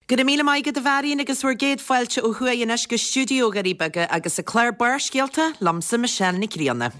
Gyda míle mai gyda fari'n agus wyr gyd ffailtio o hwy yn ysg studio garibaga agus y Claire Burr sgielta lamsa Michelle Nicriana.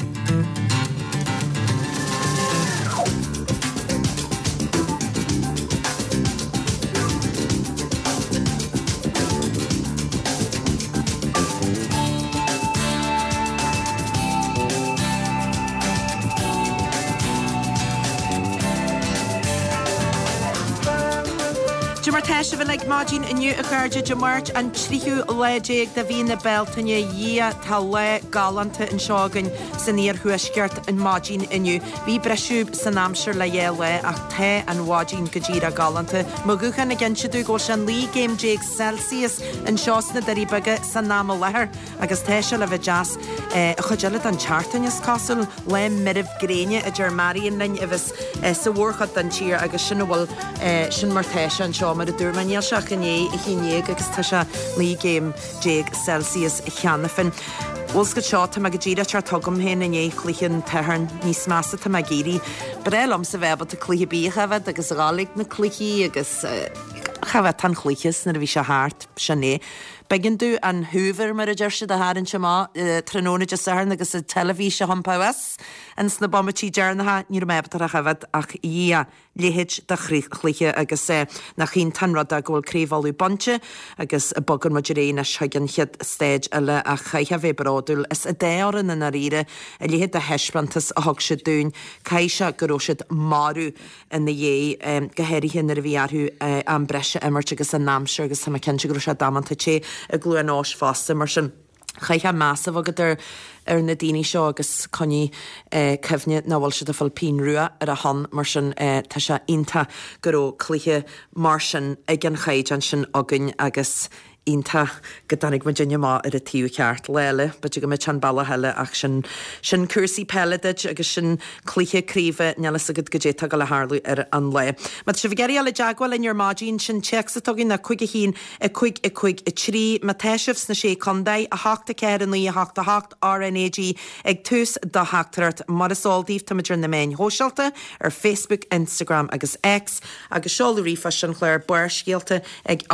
Teisha bhfuil ag máidín iniu a chuirde de March an tríú léideag da bhí na beltaine dhé tá le galanta an seágan san níor thuisceart an máidín iniu. Bhí breisiúb san amsir le dhéile ach the an bháidín go ddíra galanta. Mogúchan na ginseadú go san lí game déag Celsius an seosna daríbaga san náma lethir agus teisha le bheith jazz a chuideala an chartain is castle le miribh gréine a Germarian linn a bheits sa bhórchad an tír agus sin bhfuil sin mar teisha an seo mar a dúr maniel seach yn ei hynnyg agus ta siya lí game déag Celsius chianafin. Wlsgad seo ta mag gira char togum hen yn ei chlichin tehern nís masa ta mag giri. Brel am sa febod ta chlichi bích hefyd agus galig na chlichi agus chafed tan chlichis na fi siya hart siya ne. Begin dú an húver mar a jersi da harin siya ma tranona just ahern agus a televísia hampawas an sna bombatí jarna ha ní mebtar a chafed ach ia lehid da chliche agus na chin tanrad a gol crevalú bonche agus a bogan majiréin a shagan chiad stage alle a chaiha fe brodul is a déaran an arire a lehid a hespantas a hog se dún caisha gorósid maru in the ye gaheri hin er viarhu am bresha emerch agus a namsir agus sama kense grosha damanta che a glú an ás fasta mar sin chaiha massive agad na daoine seo agus conní cefne náhfuil si a fil pín rua ar a hon mar sin tá se inta goró clíthe mar sin ag an chaid an sin agan agus inta gydanig Virginia ma ar a tíú ceart leile, but go me chan balla hele ach sin cursi pelledid agus sin clíthe críomh nelas agad gajéta go le harlú ar an le. Ma se vigeri ale jagwal in your margin sin checks atogin na cuig a hín a cuig a trí ma teisifs na sé condai a hachta ceir an lí a hachta hacht RNAG ag tús da hachtart mar a soldíf tamidir na main hósealta ar Facebook, Instagram agus X agus seolú rifa sin Claire Burr sgielta ag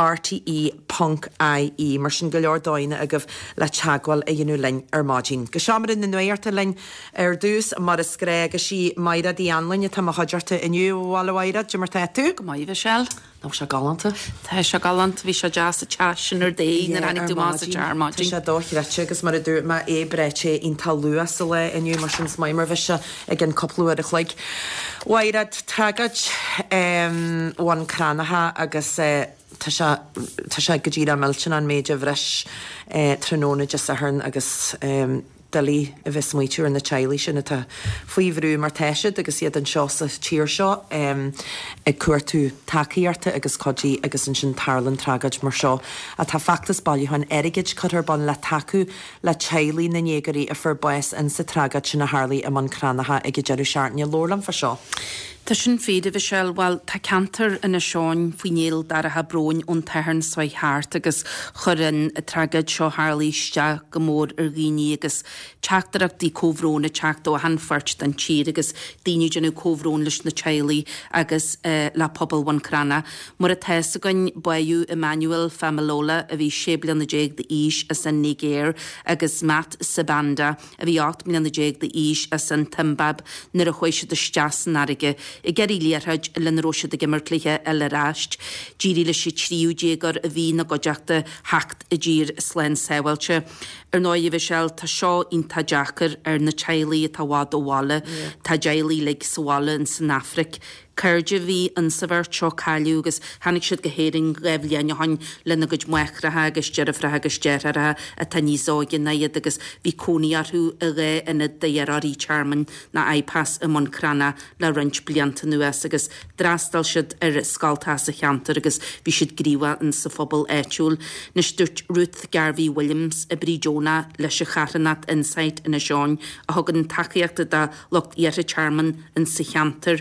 RTE.ie mar sin go leor dáine agah le teagháil a dhéanú lein ar máidín. Go seaamar in na nuirta lein ar dús mar a scré agus sí maira dí anlainne tá a chuidirta iniu bháilhaire de mar tú? Go maith sell. Ná se galanta? Tá se galant bhí se jazz a tesin ar dé na anig tú más a tear máidín. Tá se dóchirete agus mar a dú ma é brete in tal luas a le iniu mar sin smaimar bhí se ag an coplú a chleig. Wairad tagad bhain cranacha agus Tá se go ddíra miltin an méide bhreis tróna just a hern agus dalí a bheits muitiúr in na teilí sin a faoihrú mar teisiid agus iad an seo sa tíir seo ag cuairtú takeíarta agus codí agus an sin tarlan tragad mar seo a tá factas bailúhan erigiid chutar ban le taú le teilí na négarí a fur bues in sa tragad sin na Harlaí am an cranacha ag Jeru seartne lórlam fa seo. Tá sin féidir bhí sell bhil tá cantar ina seáin faoinéal dar a bróin ón tehann soid háart agus churann a tragad seo Harlaíiste go mór ar ghaoine agus teachtarachtaí cóhróna teachtó a hanfart an tír agus daoine genú cóhrón leis na teilí agus le pobl bhain crana. Mar a teas againn buú Emmanuel Famalola a bhí sébli na déag de ís a san Nigéir agus Matt Sabanda a bhí 8 million na déag de ís a san Timbab nar a chuise de steasan aige I geri líarhaid le na róise de gimmerclithe eile ráist. Díri le sé tríú dégar a bhí na godeachta hacht a dír slen sewailte. Ar náid bhí sell tá seo ínta deachar ar na teilí tá bhád ó bhála, tá deilí le sála in San Afric. Cairde bhí an sa bhar seo cáiliú agus hanig siad go héiring raibhléanne hain lena go muechrathe agus dearafrathe agus deartha a tá níoságin na iad agus bhí cóníarthú a ré ina dhéararí charman na iPass a man crana le rint blianta nuas agus drástal siad ar scaltás a cheantar agus bhí siad gríomha in sa phobal éitiúil. Na stúirt Ruth Garvey Williams a brí Jonah leis a charanat insight ina seáin a thugann takeíochta da locht iarra charman in sa cheantar.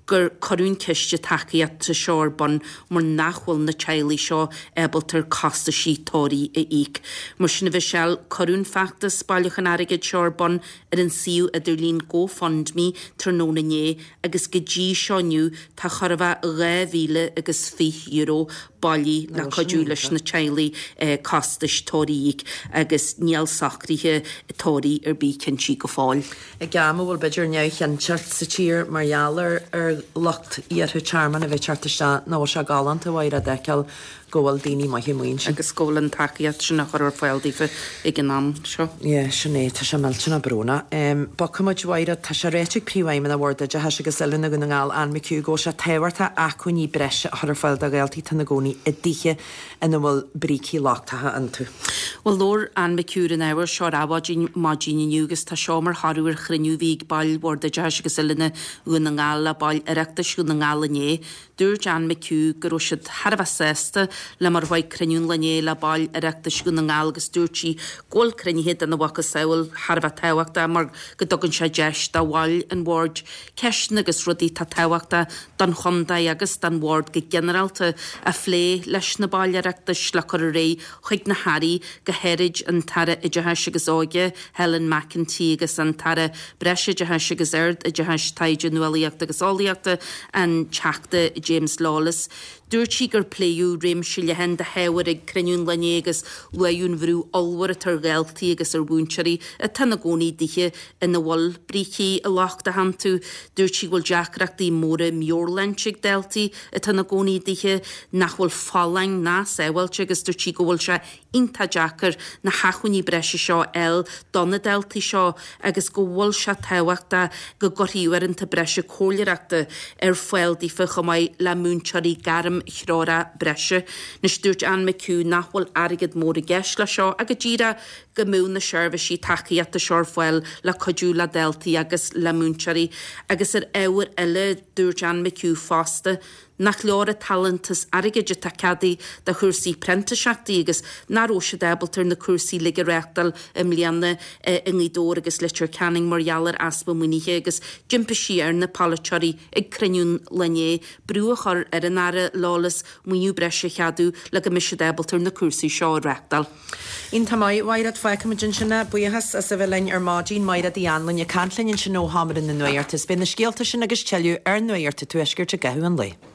gur choún ceiste takeíad sa seorbon mar nachhfuil na tealaí seo ebaltar costa sítóí a íc. Mar sinna bheith sell choún feachtas bailachan airigid seorbon ar an siú idir lín GoFundMe tróna né agus go dtí seoniu tá chorbh €2,000 agus €20 bailí le codú leis na tealaí costa sítóí agus níl sacríthe tóí ar bí cin si go fáil. I gama bhfuil beidir neoch an teart sa tír margheallar ar locht iarthú charman a bheith teartiste nó se galanta bhair a deiceal gohfuil daoine mai himmoín sin. Agus scólan takeíad sin nach chuir fáildífa ag an am seo. Ie, sinné tá sé milltena brúna. Ba cumid bhaire tá sé réiteigh príomhaim na bhórda de heise go silna go ngáil an miciú go se tehairta acu ní breise chuir fáil a gailtaí tanna gcónaí i ddíche ina bhfuil brící láchtathe an tú. Well lór an miciúr in éhar seo rábhádín mádíniugus tá seo mar harúir chriniú bhíg bail bhórda de heise go silna gúna ngála bail ireachtas gúna ngála né. Dúir an miciú gur siad Harbh sésta le mar bhaid criniún lené le bail ireachtas gúna ngála agus dúirtí ggóil crinnihéad an bhacha saoil Harbh tehaachta mar go dogann sé deist a bháil an bhórd ceisna agus rudí tá tehaachta don chundaí agus don bhórd go generalta a phlé leis na bail ireachtas le chur ré chuig na Harí go hérid an tara i deheise agus áige Helen McEntee agus an tara breise deheise agus aird i deheis taide nualaíochta agus álaíochta an teachta James Lawless. Dúirtí gur pléú réimse le hen de hehair ag criniún lené agus leún bhrú olhar a tar gailtaí agus ar búnsearí a tanna gcónaí dithe ina bhil brící a lachta hantu. Dúirtí bhfuil deacreachtaí móra meorlainsigh deltaí a tanna gcónaí dithe nach bhfuil fálaing ná sehailte agus dúirtí go bhfuil se inta deacar na hachuní breise seo donna deltaí seo agus go bhfuil se tehaachta go gothíúaranta breise cólireachta ar foiildífa chumáid le múnsearí garam chrára breise. Nes dúirt an miciú nachhfuil airigid mór a gceis le seo a go ddíra go mún na seirbhísí takeíad a seorfuil le codú le deltaí agus le múnsearí agus ar éhar eile dúirt an miciú fásta nach leor a talentas airigide takeadaí de chuirsaí prentaseachtaí agus náróise debaltar na cuasaí lige réachtal im líana in Lídór agus litir canning margheallar aspa muíthe agus jimpaí ar na palacheirí ag criniún lené brúachar ar an ara Lawless muú breise cheadú le go mis debaltar na cuasaí seo réachtal. Ín tá mai bhairad feicimidin sinna buíchas a sa bhlein ar mádín maira í anlainn a canlainn sin nó hamar in na nuirtas bin na scialta sin agus teú ar nuirta tú eiscirt a gahu an lei.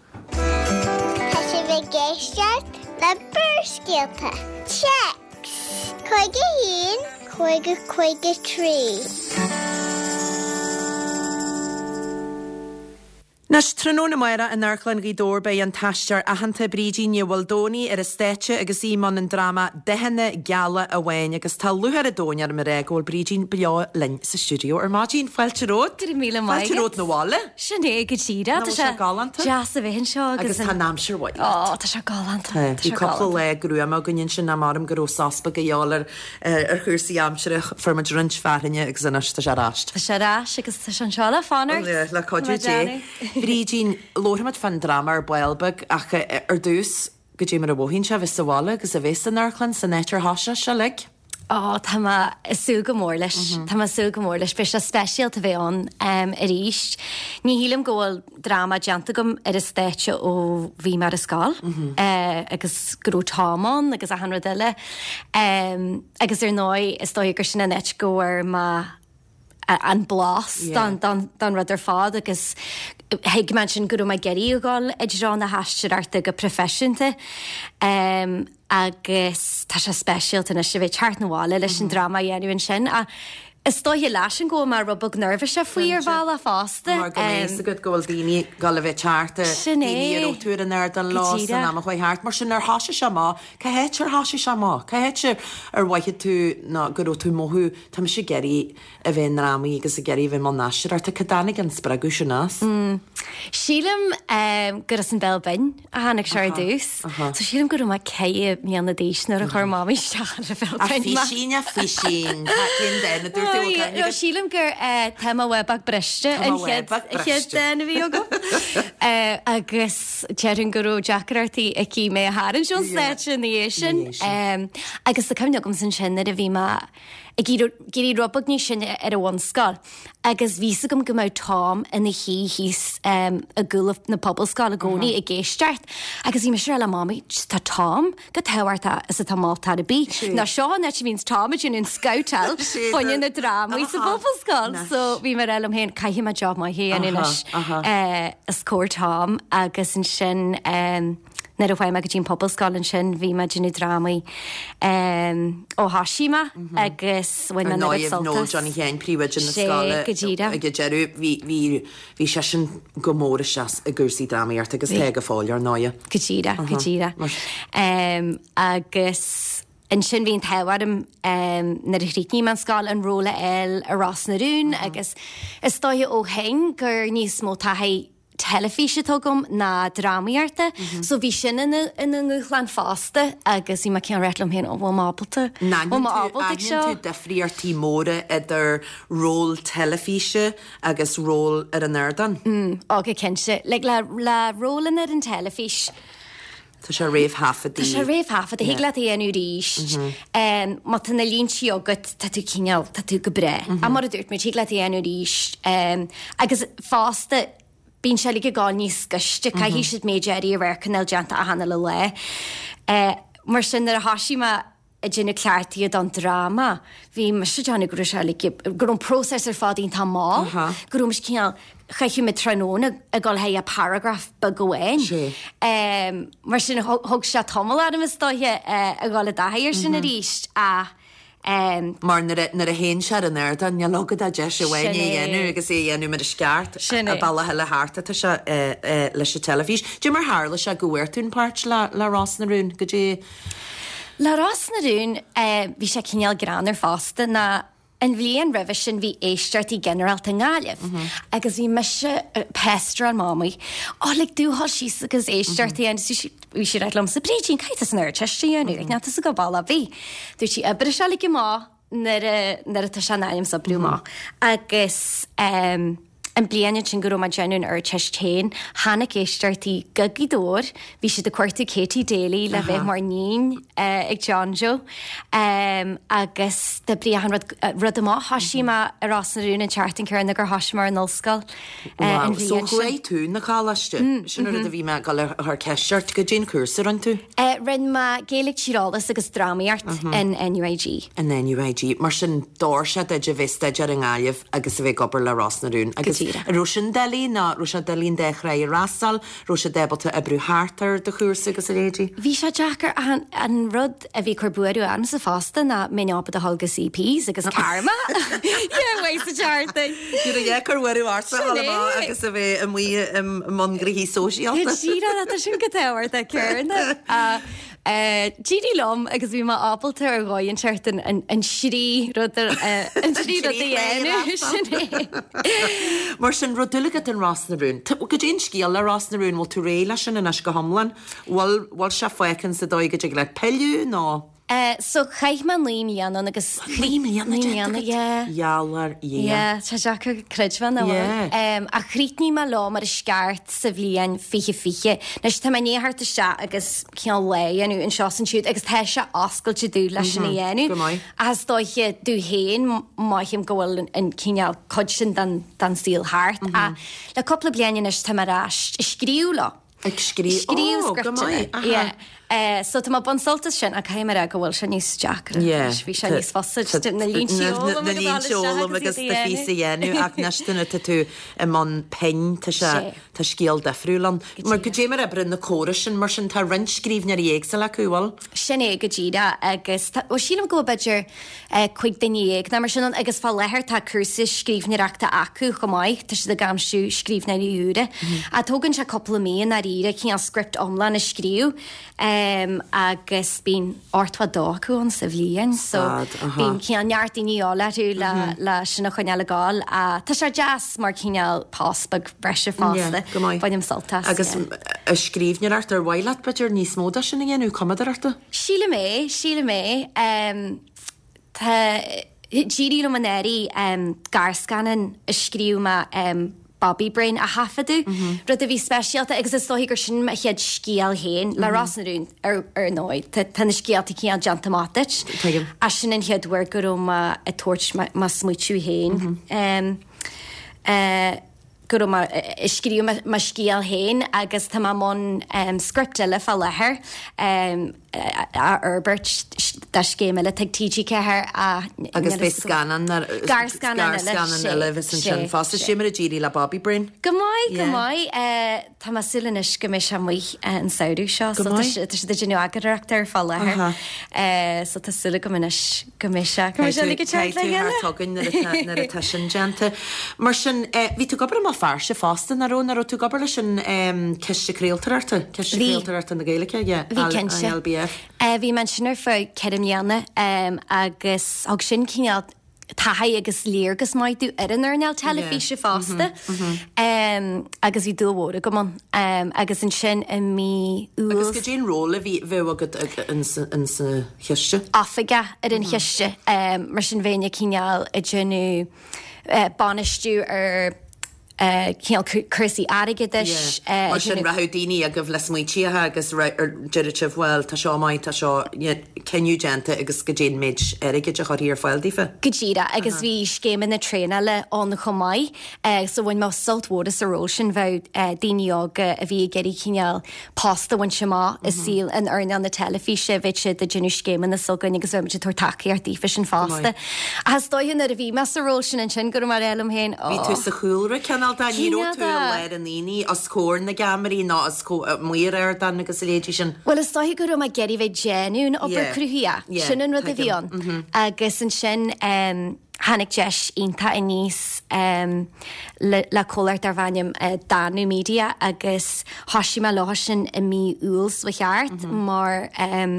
Tá sé bheith géisteart na burscialta. Checks! Coige hín, coige trí. Nas tróna maira an airchlann Lídór bei an taistear a hananta brídíine bhildóní ar a stéite agus íman an drama dehanna geala a bhain agus tá luthar a dóinear mar réagóil brídín beá lein sa stúdio ar mádín fáilteród? Gur míle mai. Fáilteród na bhála? Sinné go tíra. Tá sé galanta? Jazz a bhíonn seo agus tá námsir bhaid. Tá sé galanta. Bhí coppla le grúam a gannn sin na marm go saspa go dheálar ar chuirsaí amseirich formad rint fearine agus an tá sé ráist. Tá sé rás agus tá an seála fánar. Le codú dé. Brídín lóramad fan drama ar Bailbeg ach ar dús go dtí mar a bhhín se bhís sahála agus a bhés an airchlann san nétar háise se le? Tá sú go mór leis. Tá sú go mór leis be a speisialt a bheitón a ríist. Ní hílam ggóil drama deanta gom ar a stéite ó bhí mar a scáil agus grú támán agus a hanra duile agus ar 9 is dói gur sin na net goir an blas dan rud ar fád agus heig man sin gurú mai geirí ugáil idirrán na haistearta go professionte agus tá sé speisialt in se bheith teart nóháile leis an drama dhéanúin sin a is dóhé leis an go mar rubog nervvis a faoi ar bhil a fásta. Mar go mééis a go ggóil daoine gal a bheith tearta ó túr an air an lá am chuid háart mar sin ar háise se má, Ca héit ar háise se má, Ca héit ar bhaithe tú ná gurú tú móthú tá sé geirí a bheith rámaí agus a geirí bheith má náisiir ar tá cadánig an spragu sin nás. Sílam gur an belbein a hánig se dús, Tá sílam gurú mai cé míanana díisnar a chuir máí se a felbein. Físín cin déna dúir sílam gur téma webach breiste chéad déna bhí go agus tean gurú Jackarartí a cí mé a háann John Station sin agus a cumne gom san sinna a bhí gurí robag ní sin ar a bhain scáil agus vísa gom go mbeidh tám ina hís a gulh na poblscáil a gcónaí i ggéisteart, agus í me se le máí tá tám go tehairta is a tá máta a bí. Na seo net sé víns táimeún in scoutal foiine na drámaí sa poblscáil, so bhí mar eilm héin caihí a job mai héan inis a scóir tám agus an sin na a bhhaim a go dtín poblscáil sin bhí me dúnú drámaí ó hasíma agus bhain nó Johnny Hen príomid in na scála go go dearú hí sé sin go móra seas a gúsaí drámaíart agus le go fáil ar náide. Go tíra. Agus an sin bhíon tehairm na riní man scáil an róla eil a Ras na Rún agus is stáithe ó hain gur níos mó taithe telefíse tugum na drámaíarta, so bhí sin in ngúchlan fásta agus í me cean réitlam héin ó bhfuil mábalta. Tú defriartí móra idir ról telefíse agus ról ar an airdan? Aga cinse, le rólan ar an telefís. Tá sé réomh hafadí. Tá sé réomh hafad, higla éanú ríist. Má tanna lín si agat tá tú cineal, tá tú go bre. A mar a dúirt mé higla éanú ríist. Agus fásta bín se go gáil níos scuiste, cai hí siad méidirí a bhharcanil deanta a hanna le. Mar sin ar a hasíma a dginna cleirtaí a don drama, bhí mar se deanna gur se gur an prósess ar fádín tá má, gur mis cineal chaichiú me tróna a gáil hé a paragraf ba gohain. Mar sin thug se tomul adam is dóthe a gáil a dahair sin a ríist a mar nar a héin se an air an logad a de se bhhaine dhéanú agus é dhéanú mar a sceart a ballathe le háta tá se leis se telefís. Dú mar hála se gohhairtún páirt le Ras na Rún go dé? Le Ras na Rún bhí sé cineal granar fásta na an bhblion rih sin bhí éisteart í generalta ngáileh, agus bhí me se pestra an mámaí. Le dúthil síos agus éisteartaí an bhí si réitlam sa brídín caiitas an air teistíanú, ag náta sa go balla bhí. Dú si ibre se go má nar a tá se náim sa blú má. Agus an blianaine sin go ma genún ar teistéin, hána éisteartaí gagidóir, bhí si de cuairta Katie Daly le bheith mar nín ag Johnjo, agus de brí rud amá hasíma a Ras na Rún an charting cearna gur hasímar an nolscail. So chué tú na cálaiste sin a bhí me gal ar ceisiart go dtíon cursar an tú? Rinn ma Gaelic sírálas agus drámaíart in NUIG. In NUIG, mar sin dáir se de bhista ar an gáileh agus a bheith gobar le Ras na Rún. Rúsin delí ná Rúsa delín dechra i Rassal, Rúsa debalta a brúhartar de chuúsa agus a réidí. Bhí se Jackar an rud a bhí chu buú an sa fásta na méápa a hallgus CPs agus karma. Weis a charta. Dú a dhechar bhú arsa agus a bheith am mí mangraí sóisialta. Síra a sin go tehair a cearna. Dídí lom agus bhí má ábalta ar gáin teart an srí rud an srí dhéanú. Mar sin rodulagad an Ras na Rún. Go dtíon scíal le Ras na Rún bhil tú réile sin in go hamlan, bhil se foican sa dóige le peú ná? So chaich man líon agus líanana Jalar Tá Jackar cruidvan a chríní má lá mar a sceart sa bhblionn fiche. Nes tá néharta se agus cean le anú an seán siút agus the se oscailte dú leis sin dhéanú. As dóiche dú héin maithim gohfuil an cineal cod sin dan stíl háart a le coppla blianaine is tá marráist i scríúla. Ag scríú so tá bon soltas sin a caiimar a gohfuil se níos Jackar. Bhí se níos fáil na líonseolalam agus de físa dhéanú ach neistena tú i man pein tá scíal defriúlan. Mar go dé mar ebre na córa sin mar sin tá rint scríbne ar dhéag sa le cúil? Sin é go ddíra agus sílam go beidir chuig daíag na mar sin agus fá lethir tá cursa scríbneachta acu go maiid tá si de gamsú scríbna úre a tógann se coppla míon a ríre cí an script omlan a scríú agus bín ortha dáú an sa bhlíon, so bín cían neartí níála tú le sinna chuineala gáil a tá sé jazz mar cíneal pásbag breise fásta bhaim saltas. Agus scríbneart ar bhhaile beidir níos móda sinna ghéanú cumadarta? Síle mé Díí le manéirí garscanan a scríúma Bobby Brain a hafadú, rud a bhí speisialta agus is dóí gur sin me chead scíal héin le Ras na Rún ar nóid tanna scíalta cían jantamáteit a sin in headhar gur a tuairt má smuitiú héin. gur scríú mar scíal héin agus tá món script le fá lethir Herbert de scéile tag TG cethir agus bé scanan le sin fásta simar a ddíí le Bobby Brin. Go maiid tá sulinis go mé sem mu an saoú seo de genú agareachtar fá lethir so tá sula go muis go mé se tugann na a te sin genta. Mar sin ví tú gobar má far se fástan narón tú gobar lei sin ceiste créaltararta ceiste na gaalacha LBF. Bhí man sinar fá ceimheanna agus ag sin cíneal Tá agus líargus maidú ar an arneal telefíe fásta agus í dúhóra go man agus an sin a mí agus go dtíon róla bhí bheh agad in sa chiiste? Áfaige ar an chiiste mar sin bhéine cíneal a genú banistú ar Chrissy aigeis sin rathdaoine a go bh les muotíothe agus deiriteh bhfuil tá seo maiid tá seo ceniugénta agus go dé méid aige a choíar fáildífa. Godíra agus bhí scéman na tréna le an chomáid so bhain má saltmódas aró sin bheith daineoga a bhí geirí cineal pasta bhain semá is síl an arneal na telefíe bheit si de genú scéman na sulgain agus bhfuil tar takeí ar tífa sin fásta. As dóhann ar a bhí meas aró sin an sin gur mar elam héin. Bhí tú sa chúra cenal daníú tú leir an níní a scór na gamarí ná muir ar dan agus léidir sin. Well is dóhi gur má geirí bheith genún op cruúhiá sin an rud a bhíon agus an sin Hannig deis ínta a níos le cóirt ar bhaim danú mídia agus hoisi me láha sin i mí úls wa cheart mar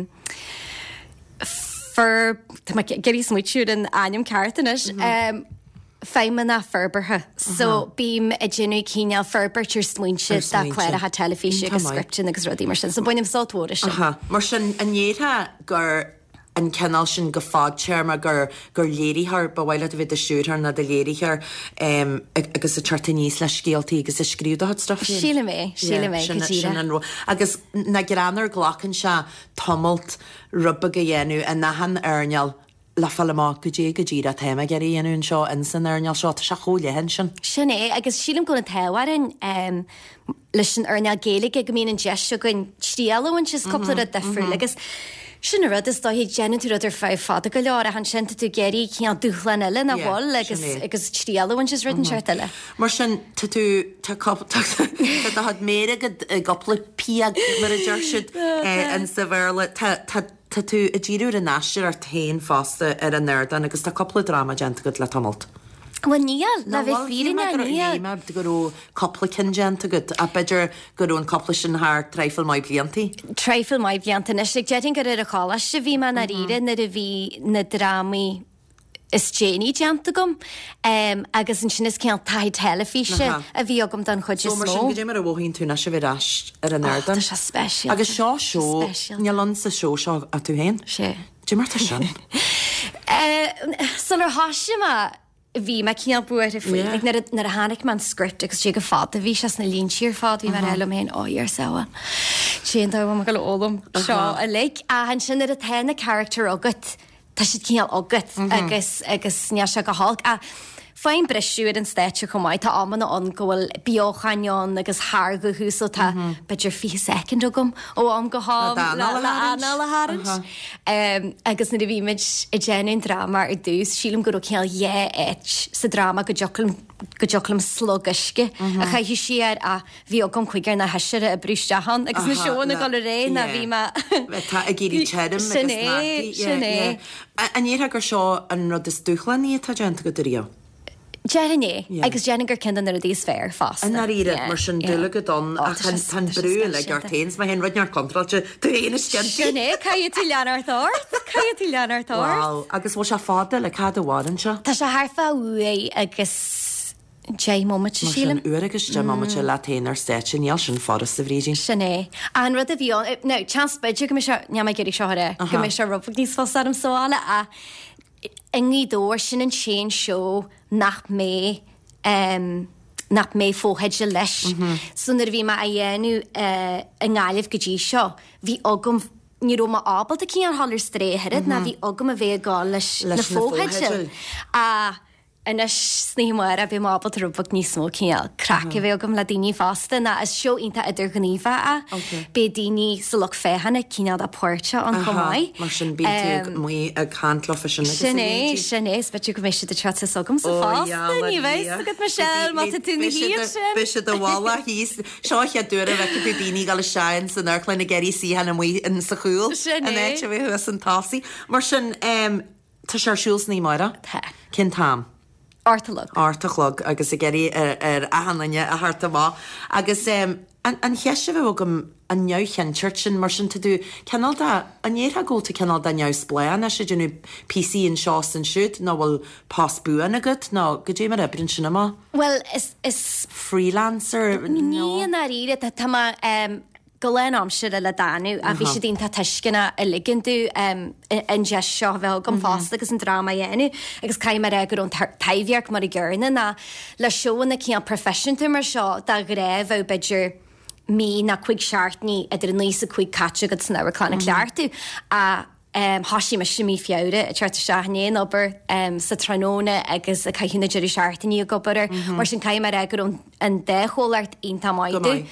geirí smuitiú an aim ceartanis féimman na ferberthe. So bím a genú cíneal ferbertir smuintse da chléir a telefíe agus scriptin agus rudí mar sin, so buinem saltmóra sin. Mar sin anéthe gur an cenal sin go fád tearma gur léirithar ba bhhaile a bhid a siúthar na de léirithar agus a tarta níos le scéaltaí agus a scríúda hat stuff. Síle mé agus na granar ghlachan se tomult rubba go dhéanú a nahan arneal le fallá go dé go ddíra téime geirí anún seo in san arneal seo se chola hen sin. Sin é agus sílam gona tehain leis an arneal géala go mín an deisio goin tíalahain sis coppla a defriú agus sin rud is dá hí genú ar feh fada go leir a an sinnta tú geirí cían dúchlan eile na bháil agus tíalahain sis rudan seirtile. Mar sin tú had méad gopla piag mar a deirisiid an sa bhirla Tá tú a ddíú a náisiir ar tain fásta ar an nerdan agus tá coppla drama genta go le tomult. Well níl le bheith fírinna níl gurú coppla cingenta go a beidir gurún coppla sin th treifil mai blianttí. Treifil mai blianta na sé deting gur ar a chála se bhí man na ire na a bhí na drámaí is Janie genta gom agus an sin is cean taid telefíe a bhí agam don chuid smó. Mar sin mar a bhhíonn tú na se bhráist ar an nerdan. Tá spéisial. Agus seo nelan sa seo a tú héin? sé. Dí mar sin? San ar háisiime bhí me cíal buir a fao nar a hánig man script agus sé go fád a bhí se na lín siar fád bhí mar elam héin áar saoan. Sin dá go le ólam seo a le a han sin ar a tena character agat. Tá si cíal agat agus ne se go hálg a féin breisiúid an stéite chumáid tá ammanna an gohfuil biochaán agus thar go hús tá beidir fi second agam ó am go hála agus na bhíimiid i déanún drama ar dús sílam go ceal éit sa drama go jolam slogaisce a chaithí siar a bhí agam chuigar na heisiire a brúistehan agus na seónna go ré na bhí tá a géirí teadm sinné. Aníar gur seo an rud is dúchlan í tá genta go río. Jeanné agus Jennifer cean ar a dís fér fast. An ire mar sin dula go don a tan brú le gar tains mai hen runear contralte tuhéana Sinné caiú tú leanartá Wow agus bhil se fáda le cad bháin seo? Tá se thfa ua agus Mama sílam uagus de mama le téanaar stéin neall sin fáda sa bhrídín. Sinné an rud a bhíon no chans beidir go neama geirí seoire go mé se rubfa níos fásta sála a Ingi dóir sin an sé seo nach mé fóheidse leis. Sunar bhí me a dhéanú a ngáileh go dtí seo, bhí agam ní roma ábal a cí an hallir stréhead na bhí agam a bheith gá leis na fóheidse. inas sní mar a bhí mábal rúbach ní smó cíal. Crack a bheith gom le daoine fásta na is seo ínta idir gníomha a bé daoine sa loch féhanna cínead a póirte an chomáid. Mar sin bí mí a cantlofa Sinné, bet go méisi de chat sogam sa fásta, ní bheith agad Michelle má tú na híir sin. Bise do bhála híos seo a dúra bheith tú daoine gal sein san airclain na geirí sí hena mu in sa chúil an éit a bheith an tásaí. Mar sin tá searsúls ní maira? Cin tám. Artalog agus a geirí ar ahanlaine a harta má agus an cheise bheith gom an neuchen churchin mar sin tú cenal da an éha ggóta cenal da neus blean a sé dúnú PC in seás an siúd ná bhfuil pás buan agad ná go dé mar ebrin sinna má? Well, is freelancer? Ní an aríre tá go len amsir a le danú a bhí sé dínta teiscinna a liganú in je seo bheith gom fásta agus an drama dhéanú agus caiim mar agur ón taimhhearc mar i ggurna na le seoanna cí an professionanta mar seo da go raibh bh beidir mí na chuig seaartní idir an lísa chuig caite go san áhar leartú a hasí me sem mí fiáre a teirta seanéon obair sa tróna agus a caihinna deidir seaartaní a gobar mar sin caiim mar agur an déhólaart ionta maiidú.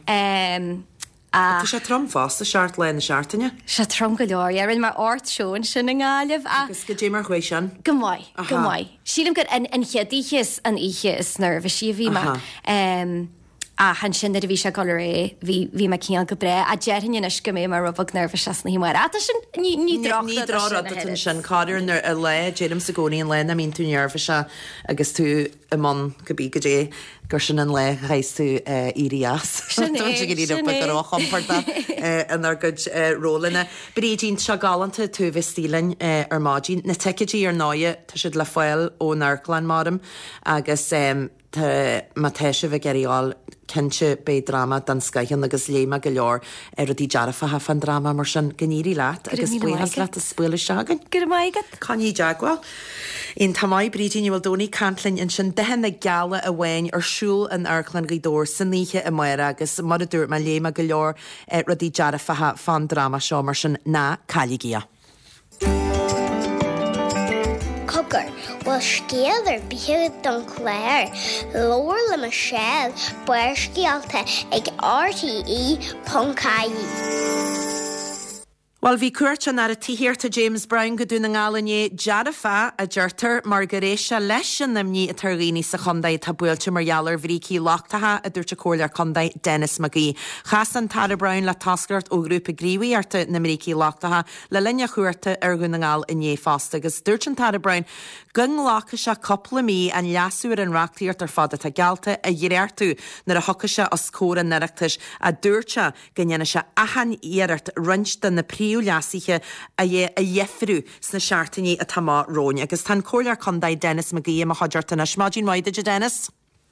Tá sé trom fásta seart le na seaartaine? Se trom go leir ar an mar áirt seoin sin an gáileh agus go dé mar chuéis sin? Go maiid. Sílim go an cheadíches an ihe is nervh si bhí a han sin a bhí se go ré hí me cían go bre a deirhin is go mé mar rubh nervh na hí mar a sin ní sin cáidir a le déidir sa gcóí an lena mín tú nearfa se agus tú a man go bí go dé gur sin an le rééis tú írias go chomparta an ar go rólanna. Brídín se galanta tú bheith stílainn ar mádín na teicetí ar náide tá siad le foiil ó Narclan marm agus má teise bheith geiríáil cinse bé drama dan scaichan agus léime go leor ar a dí dearafa ha fan drama mar sin gníí leat agus buhas leat a spuile segan. Gur maigad? Caní deagháil. In tamáid brídín bhfuil dóí canlainn in sin dehan na geala a bhhain arsúl an airclan gaidóir san níe i muire agus mar a dúirt me léime go leor rudí dearafa fan drama seo mar sin ná cailigíí. Cogur, well scéalar bíhe don chléir, lóir le Michelle buir scialta ag RTE.caí. Well, bhí cuairt an ar a tíhirirta James Brown go dún na ngálainné dearafa a deirtar mar go rééis se leis an nimní a targhaoine sa chundaid tá buailte margheallar bhrící láchtatha a dúirte cóir chundaid Dennis McGee. Chas an Tara Brown le tasgart ó grúpa gríomhaíarta na mrící láchtatha le linne chuirta ar gun na ngáil inné fásta agus dúirt an Tara Brown gun lácha se coppla mí an leasúir an reachtaíart ar fada tá gealta a dhéirtú nar a thucha se as córa neachtas a dúirte gannne se ahan iarart runst den na príú leasaiche a dhéfrú sna seaartaní a tamá róine agus tan cóir chundaid Dennis McGee a chuidirtainna smádín maididir Dennis?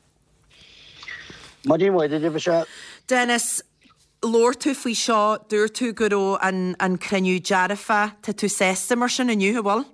Madín maididir se. Dennis, lór tú faoi seo dúir tú goró an creniu dearafa tá tú sésta mar sin aniu bhil?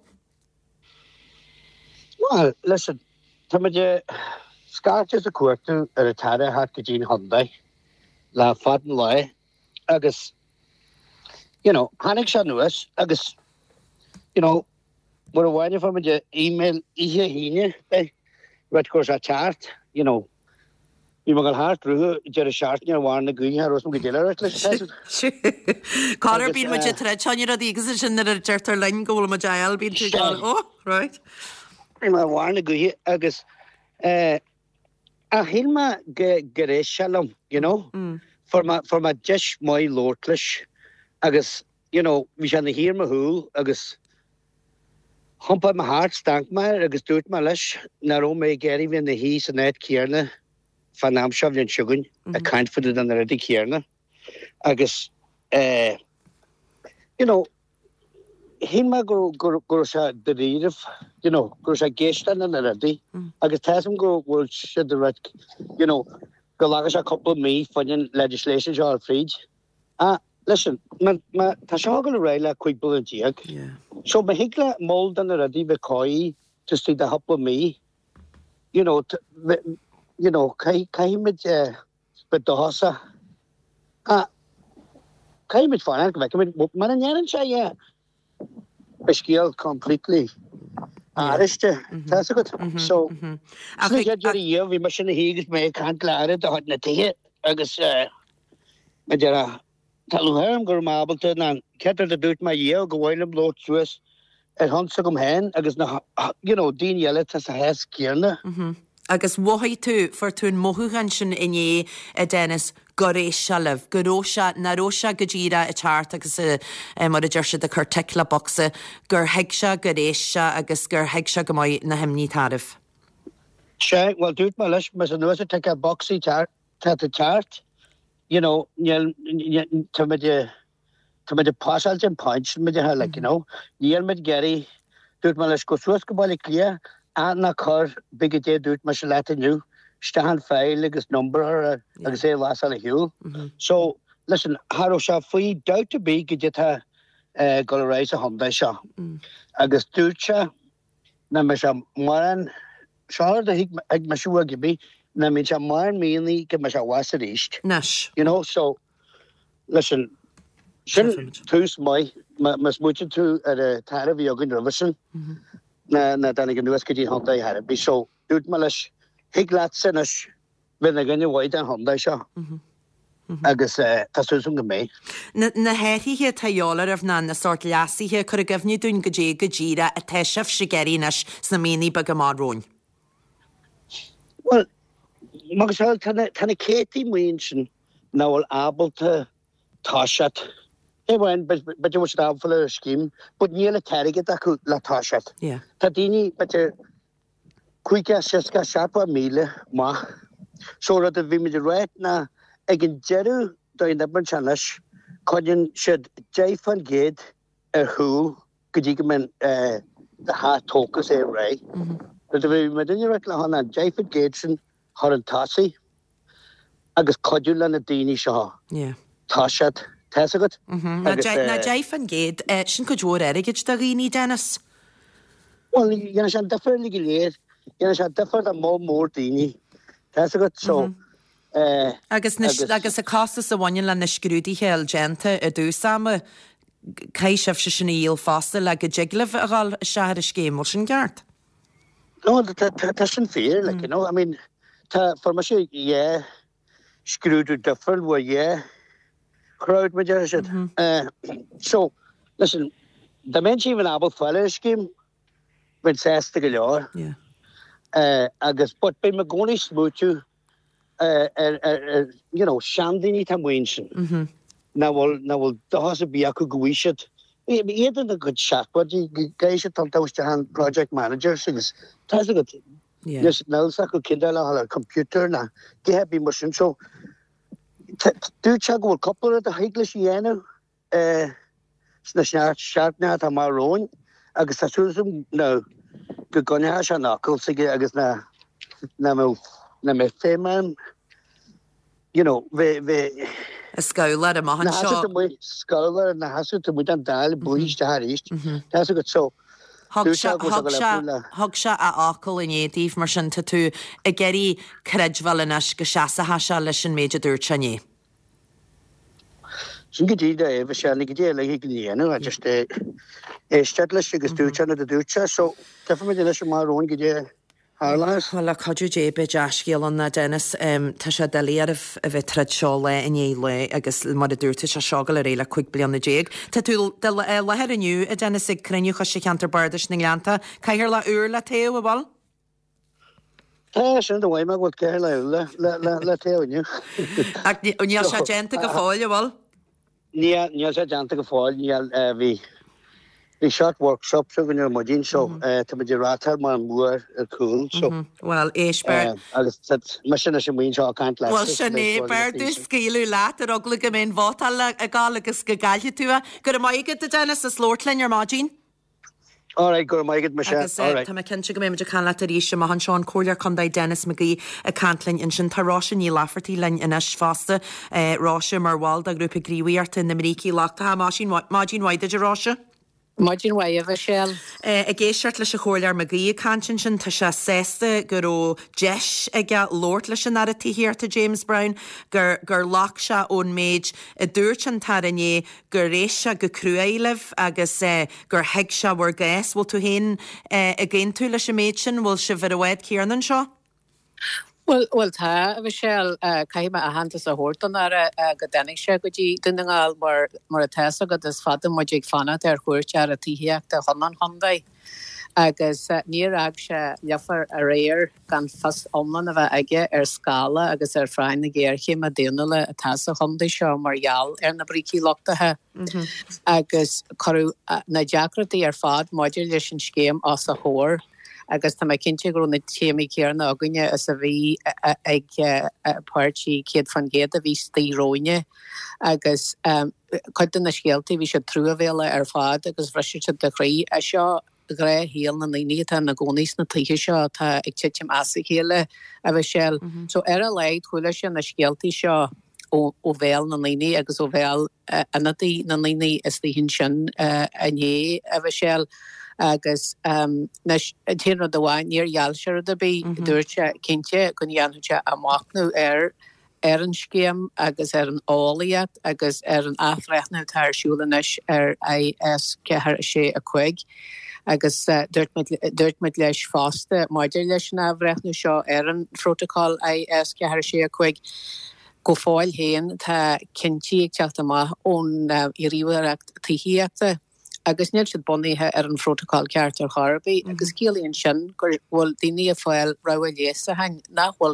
Well, listen, táid scartas a cuairtú ar a tara hat go dín Hyundai le fadan le agus hannig se nuas agus mar a bhhaine fa de email ihe híine red cuas a chart í mar gal hart ruú de a seaartne bháin na gúine ros go déile le Cáir bín me de treteine a dígus sin ar deirtar lein ggóla a deil bín tú right. Mar bháin na gúine agus a hilma geréis selum, for ma deis mai lórtlis agus, vi sé na hir ma húl agus humpa ma hart stank mar agus dúirt ma leis na ró mé geri vi na hí san net kierne fan amsef den sugun a kaint fudu an redi kierne agus hin ma go se de rif go se gestan an redi agus tem go se de red go lagus a couple mé fan legislation all freed listen, tá seágal réile chuig buintíag. So ma hiigla mold an a radí be coí just tí de hapla mí. Caimid bedása. Caimid fáin go bheith, man an éan se, Bescíal completely Ariste, that's a good. So, I think we must he make can't clare the hot natia. Agus, Majara, Taluham go Mableton and Ketter to do it my year, go while and blow to us at Hunsacum Hen, Agus, Dean Yellet as a has Kierna. Agus wahai tú for tún mohugansin iné a Dennis goréis shalaf, gorósha, narósha gajira a chart agus mar a jersha de curticula boxa, gur hegsha goréisha agus gur hegsha gamai na himni tarif. Sure, well, do it my lish, Mr. Newsa take a boxy chart, to me the partials and punch, me the like, Neil med Gary, do it my lish, go through a clear. Anna car big day do it much Latin new stand file like his number like say last on a hill. So listen, Harrow shop free doubt to be get go rise a Honda shop. Agus ducha na mesha moran shard the hig mashu give me na mesha moran mainly get mesha was east. Nash. So listen shouldn't tooth my must much to at a time of yoga revision. Na dan gan nuas gedi Honda had be so dút malish higlat sinish when again white and Honda sha agus tasum go me na heti he tayolar of nan na sort lassie he could give you doing gajira a teshaf shigerinas snamini bagamarron. Well magsal tan Katie mention now able to tashat. He went, but you was down for a scheme, but nearly carry it a la tashat. Yeah. Tadini, but quick as Sheska Sharpa Mile, ma. So that we made right now, again, Jeru, the Independent Chanash, Codin should Jayfan Gate, a who, could you come in the heart talkers, right? But we made in your reclam and Jayfan Gates and Horantasi, I guess Codula and Dini Shaw. Yeah. Tashat. Tesagat. Na Jayfan Gate, sin could you erigage the Rini Dennis? Well, you know, definitely late. You know, definitely more Dini. Tesagat, so. Agus a costas a one and the screwdy hell gente a do sama Kaishaf Shishinil Foster like a jiglev all shaharish game or gart. No, that's unfair, like, I mean, for much, yeah, screwed different, where, crowd majority. So, listen, the mention even about fellow scheme when says the galore. Yeah. I guess, but by McGoney smooth you, Shandini tam Winston. Now will the house be a good wish it. He did a good shot, but you guys should talk to hand project manager. So it's a good. Yes, now it's a good Kindle a computer now. They have been machine so. Do check a couple of the English Yano, sharp now to my own. I guess that's some no. Good gunnash and knuckles again. I guess na me feman. We a scholar a mahan shop. Scholar and the hassle to mutan dal boyish to harist. That's a good so. Hogsha a akul in yedif marshan to a geri kredvalanash gashasa hasha lishan major durchani. Singida ever shall get like I just a stateless you do channel the ducha, so definitely listen my own get Harlas. Well, could you jay be Jashgil on that Dennis Tasha Delia of a tread shawl in ye I guess mother dirtish a shoggle a quickly on the jig. Tatul the laher and you a Dennis can you hush canter bardish Ninglanta, Kairla Urla teo a ball? The way my would care la tell you. Unia Shagenta go fall you well? Yeah, Shagenta fall, we shot workshops in your machine, so to be rata man more cool. So well, Ashburn. That's mission as means I can't let. Well, Shane, Bertus skilu later ugly in Votala a galagus gagaltua. Could I get the Dennis a slortlin your margin? All right, go my get Michelle. All right. Tama kenchi go image can let Arisha Mahan Sean Collier Condai Dennis McGee a cantlin in Shin Tarosha Ni Lafferty Lin in Ish Fosta Rosha Merwald a group of Greewiart in the Mariki Lockta Machine Margin why did you Rosha? Margin way of a shell. A géisiart leis a chóir me gaí cantin sin tá se sésta gur ó deis ige Lord leis an a tíhirirta James Brown gur lách se ón méid a dúirt an tarinné gur rééis se go cruúéileh agus gur heig se bhar gais bhil tú héin a ggéin tú leis a méid sin bhil se bhar a bhhaid céarnan seo? Well, tá a bheith sell caiime a hantas a hórtan ar go dennig se go dtí dunaáil mar a teasa go is fada mu ag fanna ar chuirte ar a tíhiíocht a chonan Hondaid. Agus níor ag se leafar a réir gan fas omlan a bheith aige ar scala agus ar freiin na ggéirché a déanala a teasa Hondaid seo margheall ar na bricí lochtathe. Agus choú na deacrataí ar fad maidir leis an scéim as a hór. Agus tá cinnte go na téimi céarna aganine as a bhí ag páirtí céad fan géad a bhí stíróine agus chuidan na scéaltaí bhí se trú a bhéile ar fád agus bhreisiirte de chraí a seo gré héal na líní tá na gcóníos na tithe seo tá ag tiitim as chéile a bheith sell. So ar a leid chuile se na scéaltaí seo ó bhéal na líní agus ó bhéal anatí na líní is tí hin sin ané a bheith sell. Agus tína doháin níor geallseir a bí dúirte cinnte gon dhéanúte amachnú ar an scéam agus ar an álaíad agus ar an athreithnú tairsúlanis ar AS 45 agus dúirt mit leis fásta maidir leis na bhreithnú seo ar an protocol AS 45 go fáil héin tá cinntíí ag teachta amach ón I riomhaireacht tíhiíachta. Agus níl siad buníthe ar an protocol ceart ar Harbaí agus cíalaíonn sin gur bhfuil daoine a fáil roiil léasa hain nachhfuil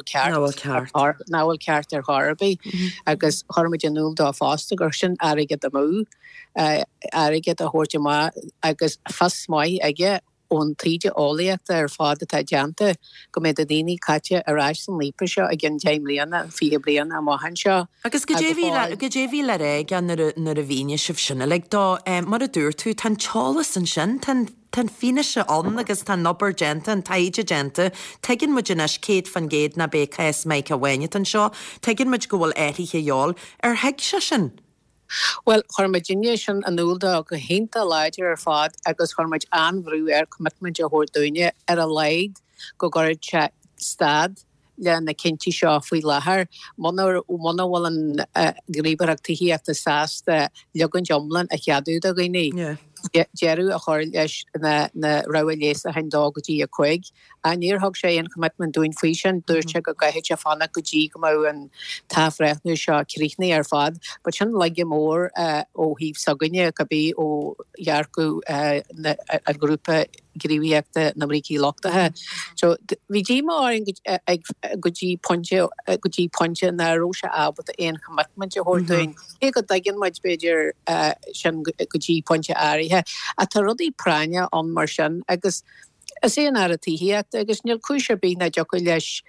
ceart ar Harbaí agus thoirmid anúil dá fásta gur sin aige a mú aige a thuirte má agus fas smáid aige ón tríide álaíochta ar fád atá deanta go méid a daoine caite arráis san lípa seo a gin téim bliana fi bliana a máhan seo. Agus go déhí le ré gan nar a bhíine sibh sinna le dá mar a dúir tú tan teálas an sin tan fine se an agus tan nobar genta an taide genta tegin mu inis céad fan géad na béchas méid a bhaine an seo tegin muid go bhfuil éirithe eol ar heig se sin. Well, chormaid sin anúlda go hénta leidir ar fád agus chormaid anhrú ar commitment a thuirúine ar a leid go gorid se stad le na cinnti seo faoi lethir. Mana bhfuil an gríbarachtaíocht a sásta legan jomlan a cheadú a gine. Jeru a choir leis na roiil léasa hain dá go dtí a chuig a níorthg sé an commitment dúin faoi sin dúirte go gaiithte a fanna go dtí go mó an táfreithnú seo críchnaí ar fad, ba sin leige mór ó híomh saganne go bí ó dhearcú a grúpa gríomhíochta na brící lochtathe. So bhí dí mar go dtí pointe na róise ábhar a éon commitment a thuirúin. É go dagan maid beidir sin go dtí pointe áirithe. A tá rudaí praine an mar sin agus sé an ar a tíhiíocht agus níl cúise bí na deocha leis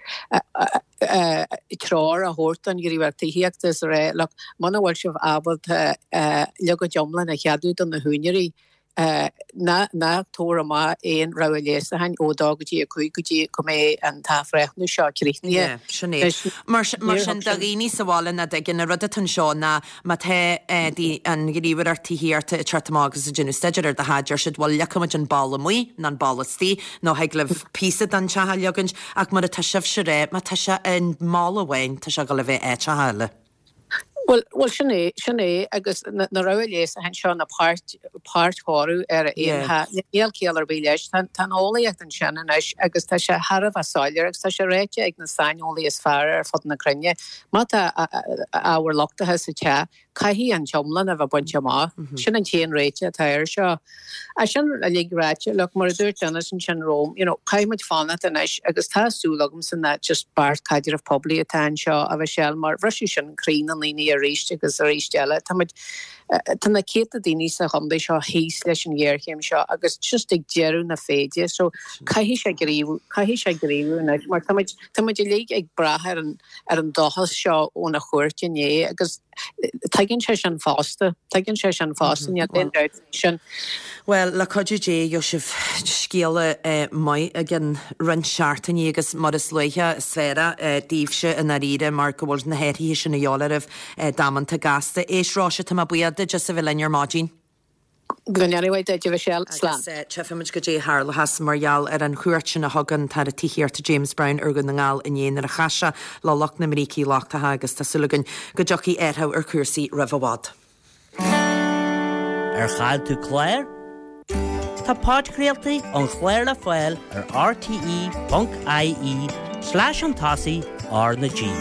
trár a thuirtan gríomhtííocht is ré le mana bhfuil sibh ábhar le go jomlan a cheadú an na húneirí na tóra má éon roiil léasa hain ódá go dtí a chuig go dtí go mé an táfreithnú seo críchnaí. Sinné. Mar sin da rií sa bhála na de gin rud an seo na má the an gríomhar artííarta i tretamagus a ginu staidir ar de haidir siad bhil lechaid an balla muoi ná ballatí nó heaglah písa an tethe legans ach mar a tá sibh se ré má tá se an mála bhain tá se go le bheith éte heile. Well sinné agus na roiil léasa hain seo na páirtháú ar a éal céalar bí leis tan ólaíocht an sin agus tá se Harh a sáilir agus tá se réite ag na sáinolaí is fearr ar fod na crunne má áhar lochtathe sa te caihíí an teomlan a bheith buinte má sin an chéan réite tair seo. A sin a léráite le mar a dúirt anna sin sin Róm, caiimiid fána inis agus tásúlagam san na just bart caidir a poblí atá seo a bheith sell mar bhreisiú sin crín an líní a ríiste agus a ríisteile. Tá na céta daoine sa Hondaid seo híos leis an ggéirchéim seo agus just ag dearú na féide, so caihí sé gríomh mar táid lé ag brathe ar an dochas seo ó na chuirtené agus taginn sé an fásta sin. Well, le coidir dé jo sibh scéala mai a gin run seaartaí agus mar is luithe sféra díobse in a riide mar go bhil na héirí sin na jólarh damananta gasta. Éisráise tá buiad just a bhfuil in your mágin. Gunnearhhaid de Michelle Slán. Trefimiid go dé hála has marall ar an chuirtin a hagan tar a tííirta James Brown ar gan na ngáil in dhéanaar a chaise le lech na Maríí láchtathe agus tá sulagan go joí airtha ar cuasaí rahhád. Ar chaid tú chléir? Tá páidcréaltaí an chléir le fáil ar rte.ie/an-tasaí na G.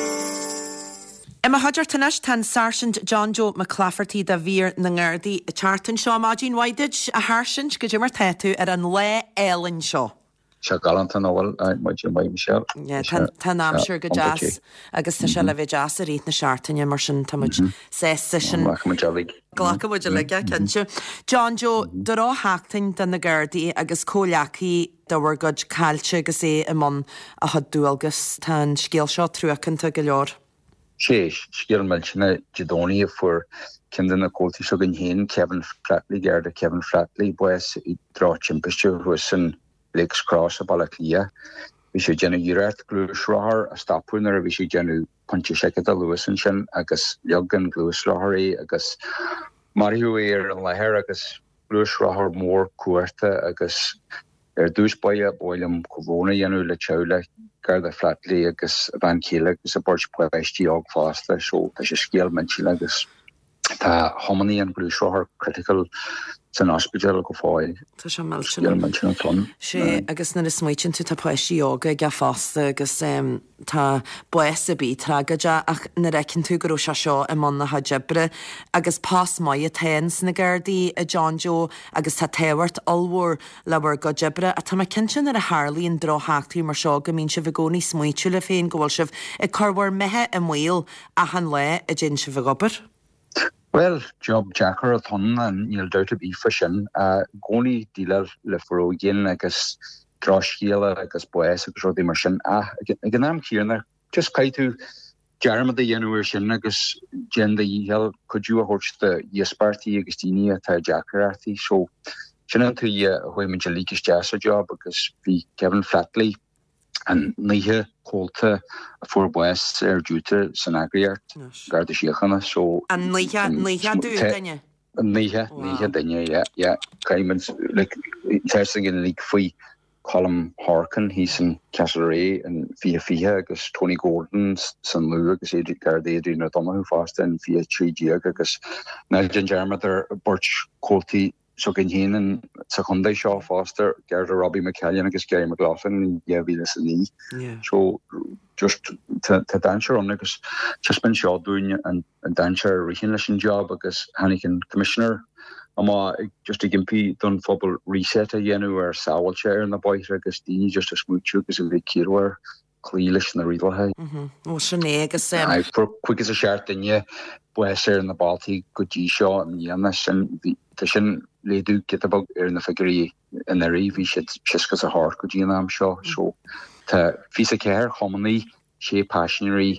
Emma Hodger tanis tan Sergeant John Joe McClafferty da vír na ngirdi a chartan seo Mágin Waidage a harsint go mar tetu ar an le Ellen seo. Se galant an áhfuil Mágin Waidage Michelle. Tá am sure go jazz agus tá se le bheith jazz a rít na seaartainine mar sin tamid sé sin Ghlacha muid le cinse. John Joe dorá hátain den na girdi agus cóleachaí dohar god caiilte agus é i món a hadú agus tá scéal seo trúacanta go leor. Skeer melchna Jidoni for Kindana Koti Sugan Hain, Kevin Flatley, Gerda Kevin Flatley, boys draw chimpesture who is in Lakes Cross of Balaklia. We should Jenny Urat, Glue Shrohar, a stop winner, we should Jenny Punchy Shekata Lewis and Shen, Agus Yogan, Glue Shrohari, Agus Mario Air and Laher, Agus Glue Shrohar more Kuerta, Agus Doucheboya, Boilum, Corona, Yanu, Lechola. Garda Flatley agus Van Keele agus a borch puestí og fásta so tá sé scéal mentil agus tá homony an Blue Shore critical san hospital go fáil. Tá sé meltin. sé agus na is smuitin tú tá puestí yoga ga fásta agus tá bues a bí tragaide ach na recinn tú go se seo i man na hajebre agus pás mai a tens na gardaí a John Joe agus tá téhart allhór lehar go jebre a tá cinsin ar a Harlíonn drothachtaí mar seo go mín se bhgóní smuitiú le féin gohfuil sibh i carhar methe i mhuiil a han le a gin se bh gobar. Well, job Jacker a ton and you'll doubt to be fishing. Goni dealer le Ferogin, agus Droshkiela, agus Boes, agus Roddy Marshin. Again, I'm here there. Just kai to Jeremy the University, agus Jen the Hill, could you horse the Yesparty, Agustinia, Ty Jacker Arthi. So, Shannon to women Jalikish Jasser job, because the Kevin Flatley and Nihe Colta for West Juter Sanagriart Garda Shiachana so and Nihe do Danya Nihe Danya yeah Caimans like testing in League Free Colum Harkin he's in Castlereagh and Fia agus Tony Gordon San Lou agus Garda Adrian O'Donoghue fast and Fia Tree agus Nigel Jarma there Birch Colty so gan hén an secondé seo Foster Gerda Robbie McCallion agus Gary McLaughlin vi this ní so just to dancer on agus just been seo doing and dancer recognition job agus Hannigan commissioner just a gimpi done football reset a yenu or sawal chair in the boy agus dini just a smooth agus a kirwar clealish in the riddle hay sinné agus for quick as a shirt in you Wester in the Baltic good G shot and yeah sin le do get about in the figure in the reef should just cause a heart good you am sure so to fisa care hominy she passionary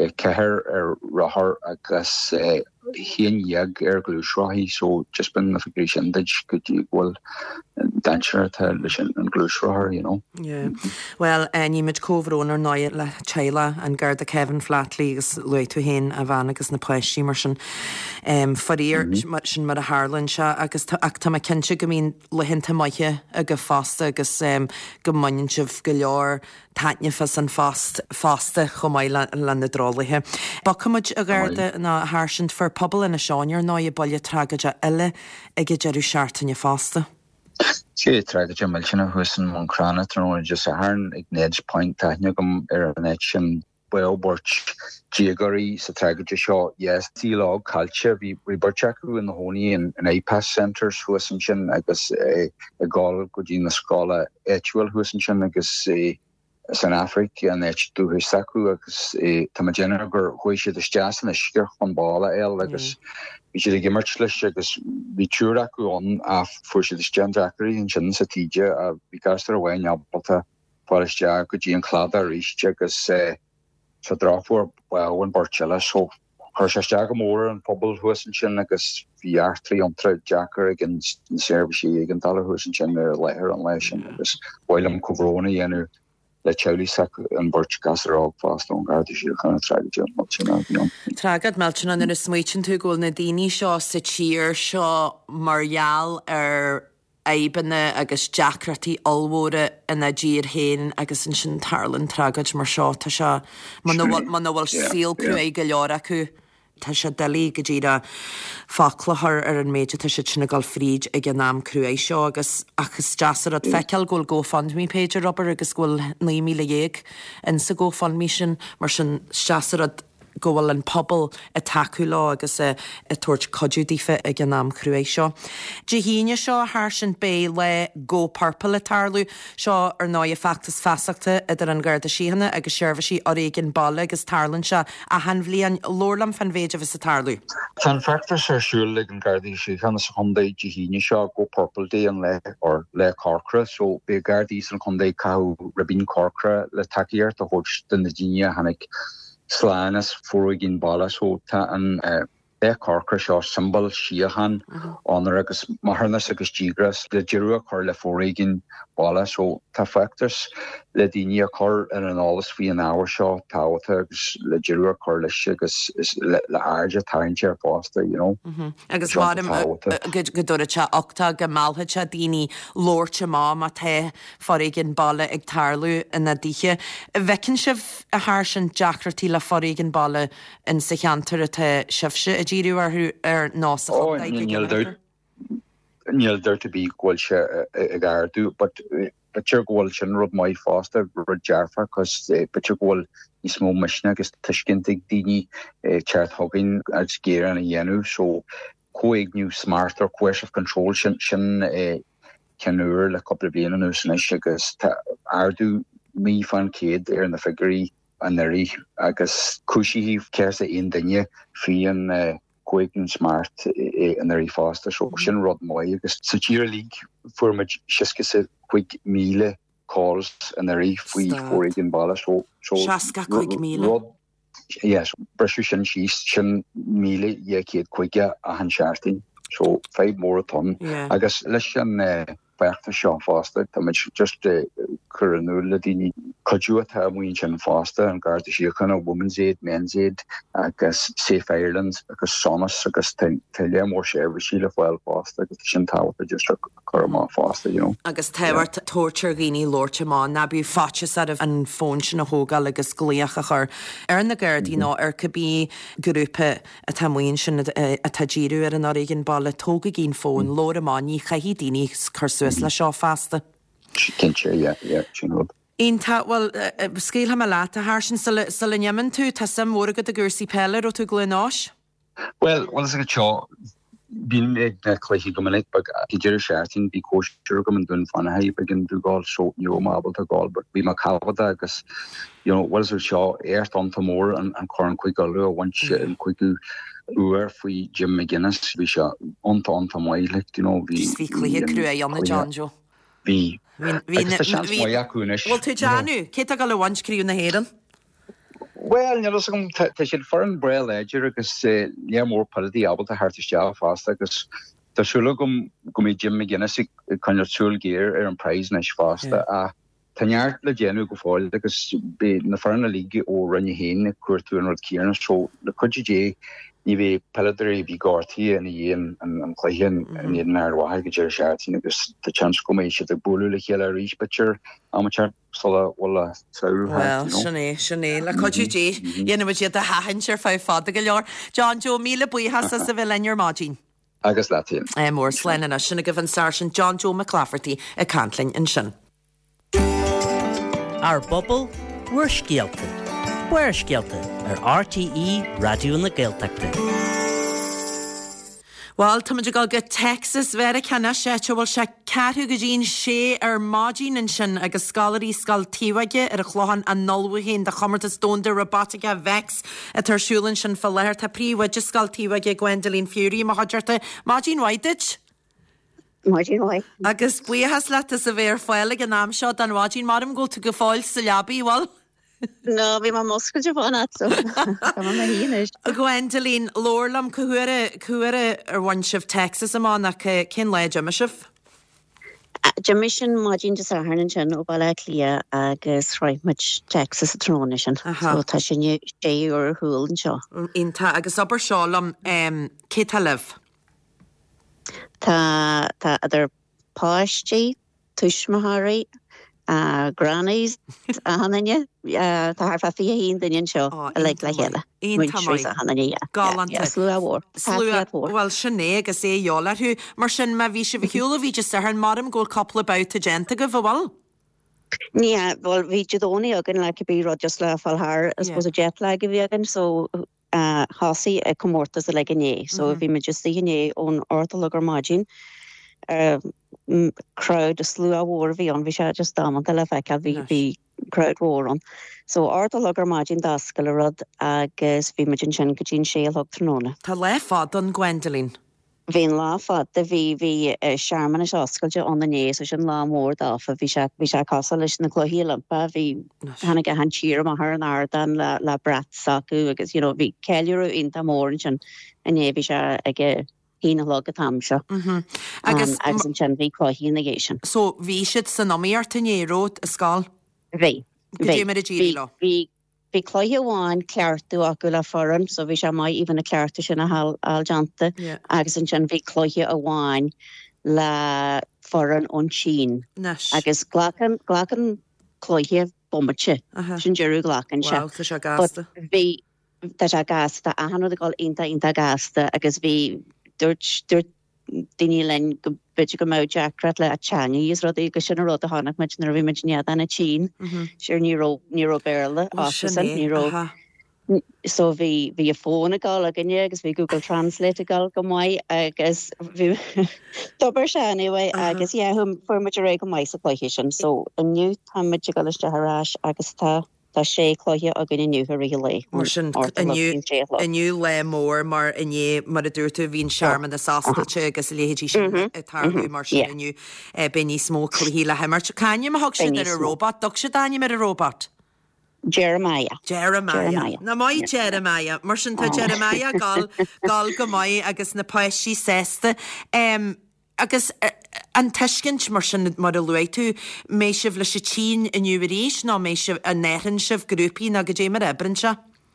care rahar agus hin yag Glue Shrohi so just been the figure that could you well dancer to listen and Glue Shrohi you know well ní mid cóhrónar náir le Chaila an Garda Kevin Flatley agus le tú hen a bhain agus na pleisí mar sin faríir sin mar a Harlan se agus ach tá cinse go mín le hinnta maiche a go fásta agus go mainin sibh go leor taitnefas an fásta chomáile le na drálathe. Ba cumid a Garda na harsint for pobl in a seáinir ná i bailile tragaide eile ag jeú seaartainine fásta. sé tragaide millna husan Moncrana tro just a harn ag nedge point taithne gom ar an etsin Wellborch Giagori sa tragaide seo yes tílá culture vi burchaku in the honi and APAS centers husan sin agus a gáil go dí na scala etual husan sin agus San Africa and do Hisaku agus Tamagena gur hoise de stas na skir on bala el agus vi sé gimmertlich agus vi turaku on for de Gendrakri in sin satija a vigastar wein abota forja go gi an klada richt agus sa drafor one barchella so Harshagmore and Pobble Husen agus VR3 on thread Jacker against service against dollar Husen leher on lesson agus William Covroni and le Chelsea an Birch Gasrog fast on Garda Síochána Tragedy Mulchina. Tragad Melchina in a smuitin tú ggóil na daoine seo sa tír seo margheall éibanna agus deacratí allmhóra ina ddír héin agus in sin tarlan tragad mar seo tá se man bhfuil síl cru é go leor acu. Tá se delí go ddíra faclathar an méide tá se sinna gáil fríd ag an nám cruéis seo agus deasar at feiceal ggóil GoFundMe page Robert agus ghfuil 9,000 in sa GoFundMe sin mar sin deasar gohfuil an pobl a taú lá agus a tuairt codúdífa ag an nám cruéis seo. Dihíine seo thar sin bé le Go Purple a tarlú seo ar 9 feachtas feasachta idir an Garda Síochána agus seirbhísí Oregon Balla agus tarlann se a hanbhlíonn lorlam fan féidir vis a tarlú. Tá feachtas ar siúil le an Garda Síochána sa chundaid dihíine seo Go Purple dé an le Corcra, so be Gardaí san chundaid caú Rabín Corcra le takeíart a thuirt den na daoine hanig Slánas Oregon Balla, so tá an Corcra seo symbol Síochána anar agus marnas agus dígras le ddíú chur le Oregon Balla, so tá feachtas le daoine chur ar an álas faoi an áhar seo tábhata agus le ddíú chur leis agus le airde tainte ar fásta, Agus bhám go dúirte 8 go málthaite daoine lóirte má the Oregon Balla ag tarlú ina ddíche. Bhecinn sibh a thar sin deacratí le Oregon Balla in sa cheantar atá sibhse a ddíú ar nás Níl dúirt a bhí ghfuil se a gardú, but tíir ghfuil sin rud mai fásta rud dearfa cos tíir ghfuil ní smó misne agus tuiscinnig daoine teart thugainn agus géar an a dhéanú, so cóigniú smart or coercive of control sin ceanúir le couple bliana nús agus ardú mí fan céad ar na figurí an narí agus cúisihíh ceir sa aon duine fí an Quaking smart an narí fásta, so sin rud mai agus sa tír líg fuairmid siosca 5,000 calls an narí faoi Oregon Balla, so 5,000. Yes, breisiú sin síos sin 1,150 a han seaarting, so 5 mór a ton. Agus leis sin feachta seo fásta, tá mid just chur an nuair le daoine codú atá muoin sin fásta an Garda Síochána, Women's Aid, Men's Aid, agus Safe Ireland, agus Sonas, agus tá le mór seirbhísí le fáil fásta, agus sin tábhata just chur má fásta, Agus táhairt tóirtear daoine lóirte má, nabú fáte an fón sin a thógáil agus gléocha chur ar na Gardaí ar cabbí grúpa a tá muoin sin a tá ddíú ar an Oregon Balla tóga gin fón lóra má ní chaithí daoine chur le seo fásta. Cinse, sin rud. Ínta, well, scéal ha láta thar sin sa le neamann tú tá sam mórgad a gúrsaí pellar ó tú glunáis? Well, is a seo bín ag na chluichí go minic bag i dtíir seaarting bhí cóisiúr go an dún fannaí begin dúgáil seo mábal a gáil, but bhí mar cabhada agus is seo éirt anta mór an choran chuigáilú a bhaint an chuigú uair faoi Jim McGuinness, bhí se anta maiile, bhí cluiche crué anna Johnjo. Bhí mai acuúnis. Bhil tú Johnú, cé a gal bhaint críú na héan? Well, tá sin for an bre leidir agus mór paradí abal a hartiste fásta agus tásúla go mé Jim McGuinness chuir súil géir ar an praís neis fásta a táneart le déanú go fáil agus na farna lígi ó rinne héin cuairtú an rud cíarna, so le chuidé ní bhí peidirí bhí gátaí a dhéon an chluichean iad airhaid go dtíir seaartín agus tá chans go mééis a búlú le chéile ríis bitir amateur sola wala saoú. Well, sinné le codúdé dhéanamh siad a hahann sear fá fáda go leor. Johnjo, 1,000 buíthas sa bheith lein mágin. Agus letíon. Mór sléanana sinna go bhann Sergeant Johnjo McClafferty a Cantlainn in sin. Ar bobbal, we're scialta. We're scialta ar RTE Radio na Gaeltachta. Well, tá muidir go Texas vera cena sé bhil se ceú go dtíon sé ar mágin in sin agus scalarí scal tíhaige ar a chláhan an nolmhahéin de chamarta stónda robotica vex a tarsúlann sin fel leir tá príomhaide scal tíhaige Gwendolyn Fury má haidirta mágin waidid? Mágin waid. Agus buíhas leta sa bhéir fáile an náam seo an mágin marm go tú go fáil sa leabaí bhil? No, bhí má moscail de bhna so a Gwendolyn lórlam cuaire ar bhain sibh Texas amánach cin leid me sibh? Jamission Majin de Saharnan sin ó bailla lia agus roiimid Texas a tróna sin. So tá sin sé or húil an seo. Inta agus obair seálam cé talibh? Tá idir páistí, tuismathirí, grannies a hanine tá haar fa fi hín daon seo le chéile. Ínta hanine slú ahór. Well sinné agus é jólarthú mar sin me bhí se bhúla bhí just ar an marm ggóil coppla about a genta go bhil? Ní bhil bhí dóí agan le bí rod just le fallthir as bus a jet le go bhígan so hasí ag commórtas a le ganné, so bhí me just ganné ón ortalagur mágin crowd a slú ahór bhí an bhí se just dáman le feice bhí crowd hór an. So ortalagur mágin dascail a rud agus bhí me sin go dín séalthg tróna. Tá le fad an Gwendolyn. Bhín lá fad a bhí seaarman is oscailte an nané so sin lá mór dáfa bhí se casa leis na chluhíí lampa bhí hena go han tíir a th an ardan le brat sacu agus bhí ceúú inta mór sin a né bhí se ag hína le a tam seo agus an sin bhí chluhíí na géisi. So bhí siad san nóíart tanéród a scáil? Bhí. Bhí chluhí amháin ceartú acu le foran, so bhí se mai even a ceartú sin aljananta agus an sin bhí chluhí amháin le foran ón Sín. Agus ghlachan chluhí bombate sin dearú ghlachan se. Bhí tá se gasta a hanú gáil inta gasta agus bhí dúirt daoine len go beidir go mó Jackrat le a Chinese rud go sin rud a tháinig me nar bhí mead anna Tín siar níró béle níró. So bhí a fóna gáil a gine agus bhí Google Translate a gáil go maiid agus bhí dobar se anyway agus fuimiid ré go maiid sa chluiche sin, so aniu tá muid goiste thrás agus tá sé chluiche a gine nniu ri lei. Mar sin aniu le mór mar iné mar a dúirú hín seaarman a sáscailte agus léhétí sin tarú mar sin aniu ben ní smó chluhí le heimar. Caine a thug sin ar a robot, dog se daine ar a robot? Jeremiah. Na mai Jeremiah. Mar sin tá Jeremiah gal go mai agus na poisí sésta. Agus an teiscint mar sin mar a luú tú mé sibh le sé Tín iniu éis ná mé sibh a nehan sibh grúpií na go dé mar ebrin se?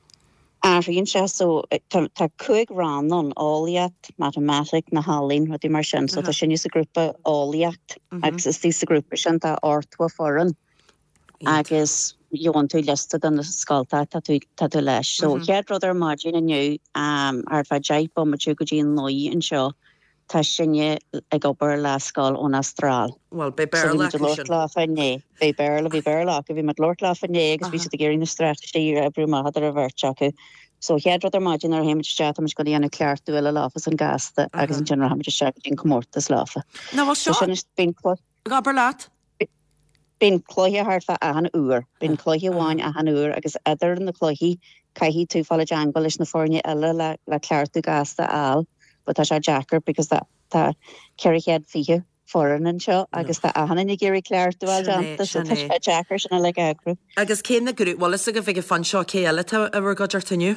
Aíonn se so tá chuig ranan áliacht matematic na hálín rudí mar sin, so tá sin is a grúpa áliacht agus is tí a grúpa sin tá ortha foran agus Johan tú lista an na scalta tá tú leis. So chead rud ar mágin aniu ar bheit deip bom tú go dín nóí an seo tá sinne ag obair le scáil ón Astráil. Well, be bearla sin. Bhí bearla go bhí mat Lord lá fanné agus bhí a géirí na strategy a brúma had ar a bhirt acu. So chead rud ar mágin ar héimiid steat am go dhéanana ceartú eile láfas an gasta agus an general hamidir steat dín commórtas láfa. Na bhil seo? Gabar leat? Bín chlóthe hartfa a an úr. Bín chlóthe bháin a an úr agus idir na chlóthe caihí tú fáile deangbal leis na fórne eile le ceartú gasta áil, but tá se Jackar because tá ceirichéad fiche foran an seo agus tá a hanna géirí ceartú áiljananta so tá se Jackar sinna le agru. Agus cé na grú bhil is a go bhíh fan seo cé eile a bhar goidir taniu?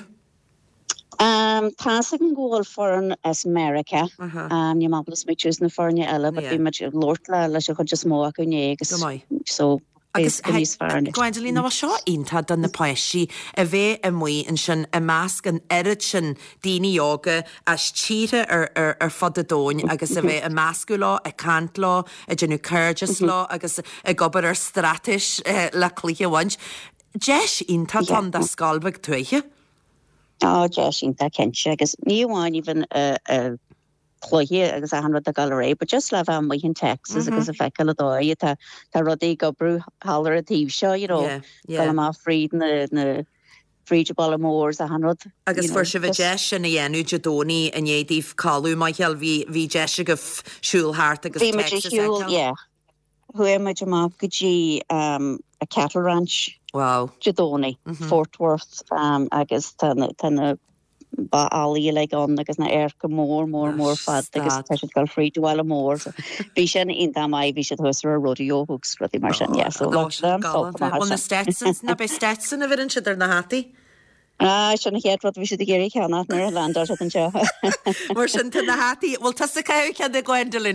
Tá an ggóil foran as America ní máblas mé túús na fórne eile, but bhí me Lord le leis chu just mó acu né agus so agus Gwendolyn na bh seo ionta don na poisí a bheith a muoi an sin a measc an irid sin daoine yoga as tíre ar fod a dóin agus a bheith a meascú lá, a cant lá, a genú curgus lá agus a gobar ar stratis le clíthe bhaint. Deis ionta tan da scalbag tuaiche? Deis ionta kense agus ní bháin even chluhí agus a hanrad a galré, but just le bh mai in Texas agus a feicil adóid tá rudí go brú hallar a tíb seo gal má fríd na fríide ball mórs a hanrad. Agus fuair se bh deis sin na dhéanú dedóní a néadíh cáú mai cheall bhí deis a go siúlthart agus Texas. Huiimiid má gotí a cattle ranch. Wow. Dedóní, Fort Worth agus tanna ba alí le an agus na airca mór fad agus te gal fríúile mór. Bhí sin inta mai bhí sé thusar a rodíohúgus rudí mar sin na Stetsons na be Stetson a bhíann siidir na hátaí? Sena chéad rud bhí si géirí cheanna nar a landar an seo. Mar sin na hátaí bhil tas a caiú cead a Gwendolyn.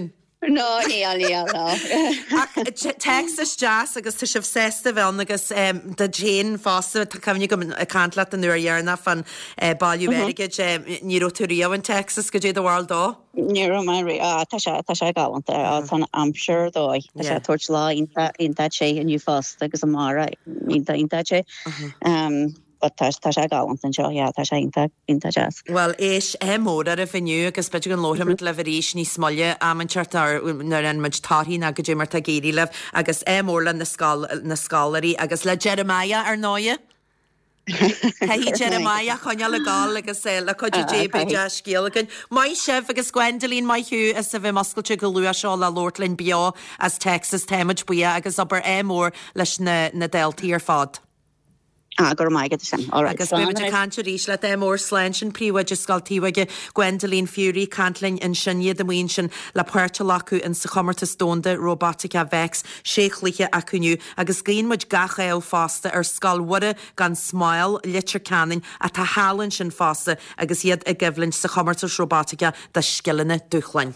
No, no. Texas jazz agus tu sibh sesta bhein agus de Jane fásta tá cemne go cantla an nuair dhearna fan bailú aige níró túíomh in Texas go dé do bháil dó? Níor Mary tá sé galanta san amsir dóid sé tuairt lá inta sé aniu fásta agus amara inta sé. Tá sé galant an seo tá sé inta jazz. Well, éis mór ar a finiu agus beidir an lóhamid le bhríéis ní smolle am an chartar nar an muid táí a go dé mar a géirí leh agus mórlan na scalarí agus le Jeremiah ar 9. Hí Jeremiah chuine le gáil agus le chuidir débide scéalagan. Mai sibh agus Gwendolyn mai hiú is sa bheith mascailte go luúa seo le Lordlin Bia as Texas Temid Bia agus aber mór leis na Deltaí ar fad. Gur maigad sin. Agus beidir cantir ríis le mór slein sin príomhaide scaltíhaige Gwendolyn Fury cantlin in sinne de muon sin le puirte lacu in sa chomarta stónda robotica vex séchlíthe acuniu agus gríonmuid gacha ó fásta ar scalhhuire gan smáil litir canin a tá hálann sin fásta agus iad a gibhlinn sa chomarta robotica de skillanna dúchlein.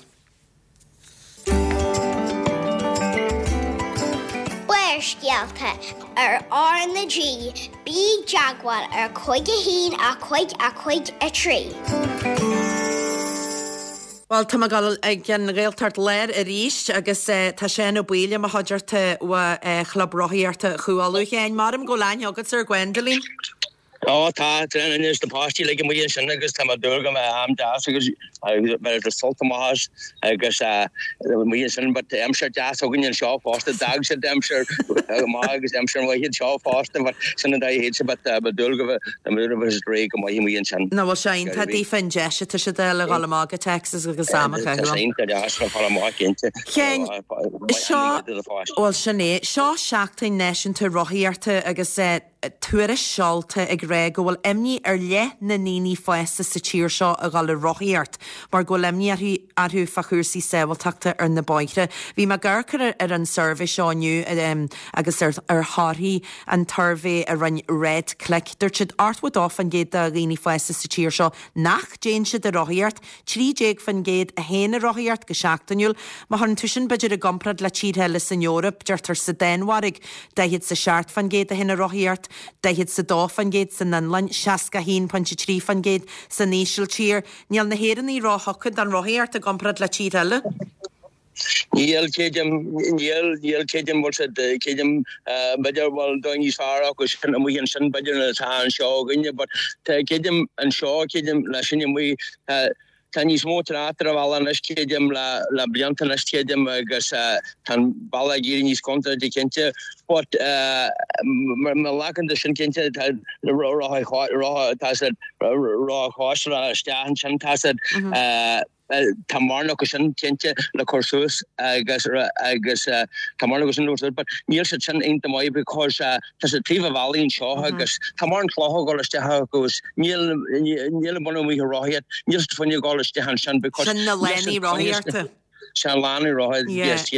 Scialta ar na G, bí jaguar ar chuige hín a chuig a trí. Well, tá gal gin réaltart léir a ríist agus tá sé nó buile a haidirta chlabroíarta chuáú chéin marm go lein agus ar Gwendolyn. Tá is de pastí le mu sin agus tá dúga me am das agus ver soltamás agus mu sin, but amsir das agin seo fásta dag se demsir agus amsir hiad seo fásta sinna da hé se dúga mu ré go mu sin. Na bhil sein tá dí fan de se tu se de le galá Texas agus samcha. Seo sinné seo seachtain neisianta roiíarta agus tuaire seálta ag ré go bhfuil imní ar le na níní foiesta sa tíir seo a gáil roiíart mar go lemní arthú fachúsaí sehilteachta ar na baithre. Bhí me ggurchar ar an survey seániu agus ar háirí an turvé a ran red click. Dúirt siad artmhd á fan géad a rií foiesta sa tíir seo nach déan siad a roiíart, trídéag fan géad a héna roiíart go seachtainúil, má an tusin beidir a gomprad le tíheile san Eorop deirtar sa dénharig dehiad sa seart fan géad a héna roiíart, dehiad sa dá fan géad san nanlain 63 fan géad san níisiil tír, níl na héan í ráthachad an roiíart a gomprad le tíheile. Níl céidim bhil céidim beidir bhil doin í sára agus sin a muhíonn sin beidir na tá an seo gunne, but céidim an seo céidim le sinne mu tá níos mótar átar a bhla nes céidim le blianta nes céidim agus tan balla géirí níos contra de cinnte, but me lacan de sin cinnte rá cháisra stean sin tá tá marna go sin cinnte le cursús agus tá marna go sin lúir, but níl se sin inta mai because tá sé tríomh bhálíonn seo agus tá mar an chláth gáiliste agus níl buna mí ráhiad, níl fanne gáiliste han sin because sin na lení ráhiarta. Shalani roid yes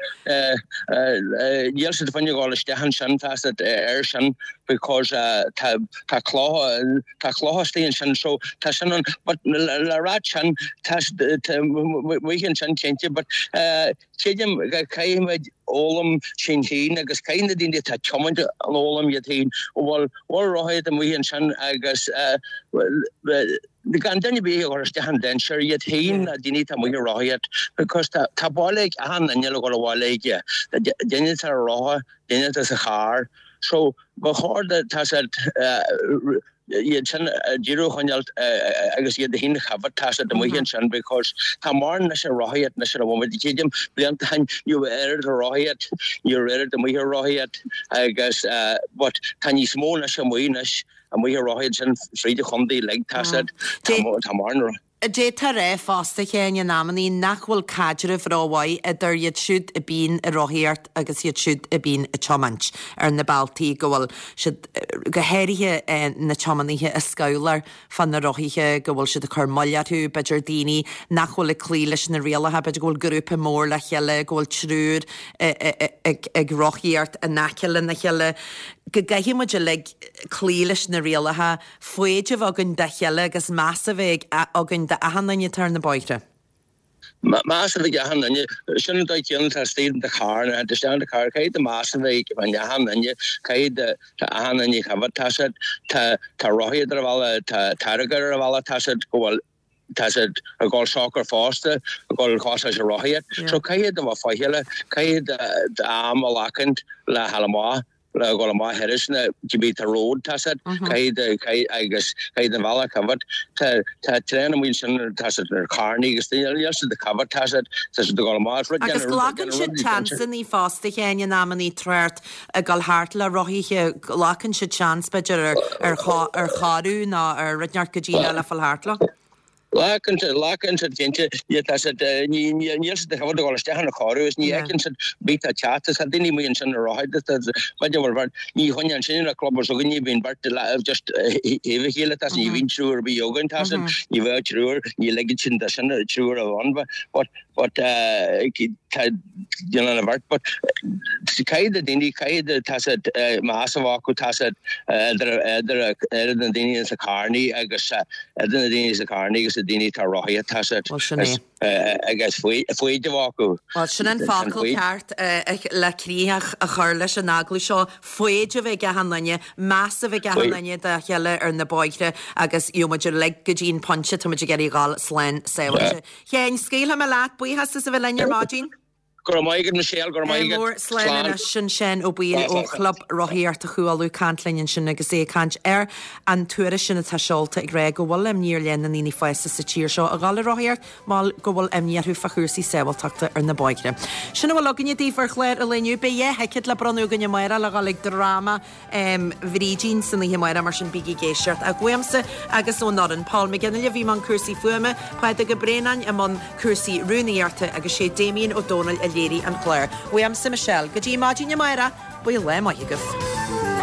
yes the funny goal stehan shan tasted shan because ta claw stay shan so tashan but la rachan tas we can shan change but chejam kaim allum shin agus kind of in ta comment allum yatin wal roid and we shan agus the gandani be or stehan den sure yet hein dinita mo roid because ta boleg han and yellow go wale yeah the denita raw denita sa har so before that has said Giro Honjalt agus the hin habat tas at the Mohin Shan because Tamar Nasha Royat Nasha woman the Kijim Blantan you were Royat you read the Mohi Royat I guess but Tani Smo Nasha Moinash and we are Royat and Free the Hondi leg tasset Tamar. Dé tar ré fásta chéin námaní nachhfuil cadre fráhaid idir iad siúd a bín a roiíart agus iad siúd a bín a chomant ar na Baltaí go bhfuil siad go héirithe na chomaníthe a scoilar fan na roiíthe go bhfuil siad a chur moilearthú beidir daoine nachhfuil a clí leis na rialathe beidir go bhfuil grúpa mór le cheile go bhfuil trúr ag roiíart a naceile na cheile go gaithimiide le clí leis na rialathe foiidir agan de cheile agus measa bheith agan a hanna tar na baithre. massive gahan and you shouldn't like you to stay in the car and to stand the car kaid the massive when you han and you kaid the han and you have a tasset ta rohi dravala ta taragar vala tasset go tasset a goal soccer foster a goal cost as a rohi so kaid the fahila kaid the amalakant la halama la gola ma herisna Gibita road tasset kaid I guess kaid the vala covered ta train Wilson tasset carney yes the cover tasset tasset the gola ma for agus glacan si chance in í fásta chéine námaní trert a gal hart le roihiche glacan si chance beidir ar chaú ná ar radneart go ddína le fal hartla. Laken gente je dat het niet de gewoon de staan choru is niet eken beta chattes had niet meer in right dat wat je wel niet gewoon een zin club zo niet ben but just even hele dat niet win sure be yoga tassen je weet sure je legit in dat zijn sure on but you know but kaide ding kaide tasset massavaku tasset der ding is a carney I guess der ding is a carney dini ta rohi tasset I guess foi de vaku well shannon fakul cart le kriach a charles an naglu seo foiide ve gahanne massive gahanne da helle ar na boigre agus iomaidir leg gojin punche to geri gal slen sewa chen scale ha lat bui has sa velenir margin Gormaigad Michelle Gormaigad Mór slein sin ó bíine ó club roiíart a chuáú cantlinn sin agus é cant an tuaire sinna táisiolta ag ré go bhfuil níor lean na níní foiiste sa tíir seo a gála roiíart má go bhfuil níarthú fachuúsaí sebhalteachta ar na boigre. Sinna bhfuil aganine dífar chléir a leniu be heicid le bronú ganne maira le galig drama bhrídín sanna himáire mar sin bigí géisiart a ghuiamsa agus ó nodan Paul me gannne bhí man cuasaí fuime chuid a go brénain am an cuasaí runúnaíarta agus sé Damien O'Donnell Léri an Claire. We am Michelle. Good imagine Myra. We'll let my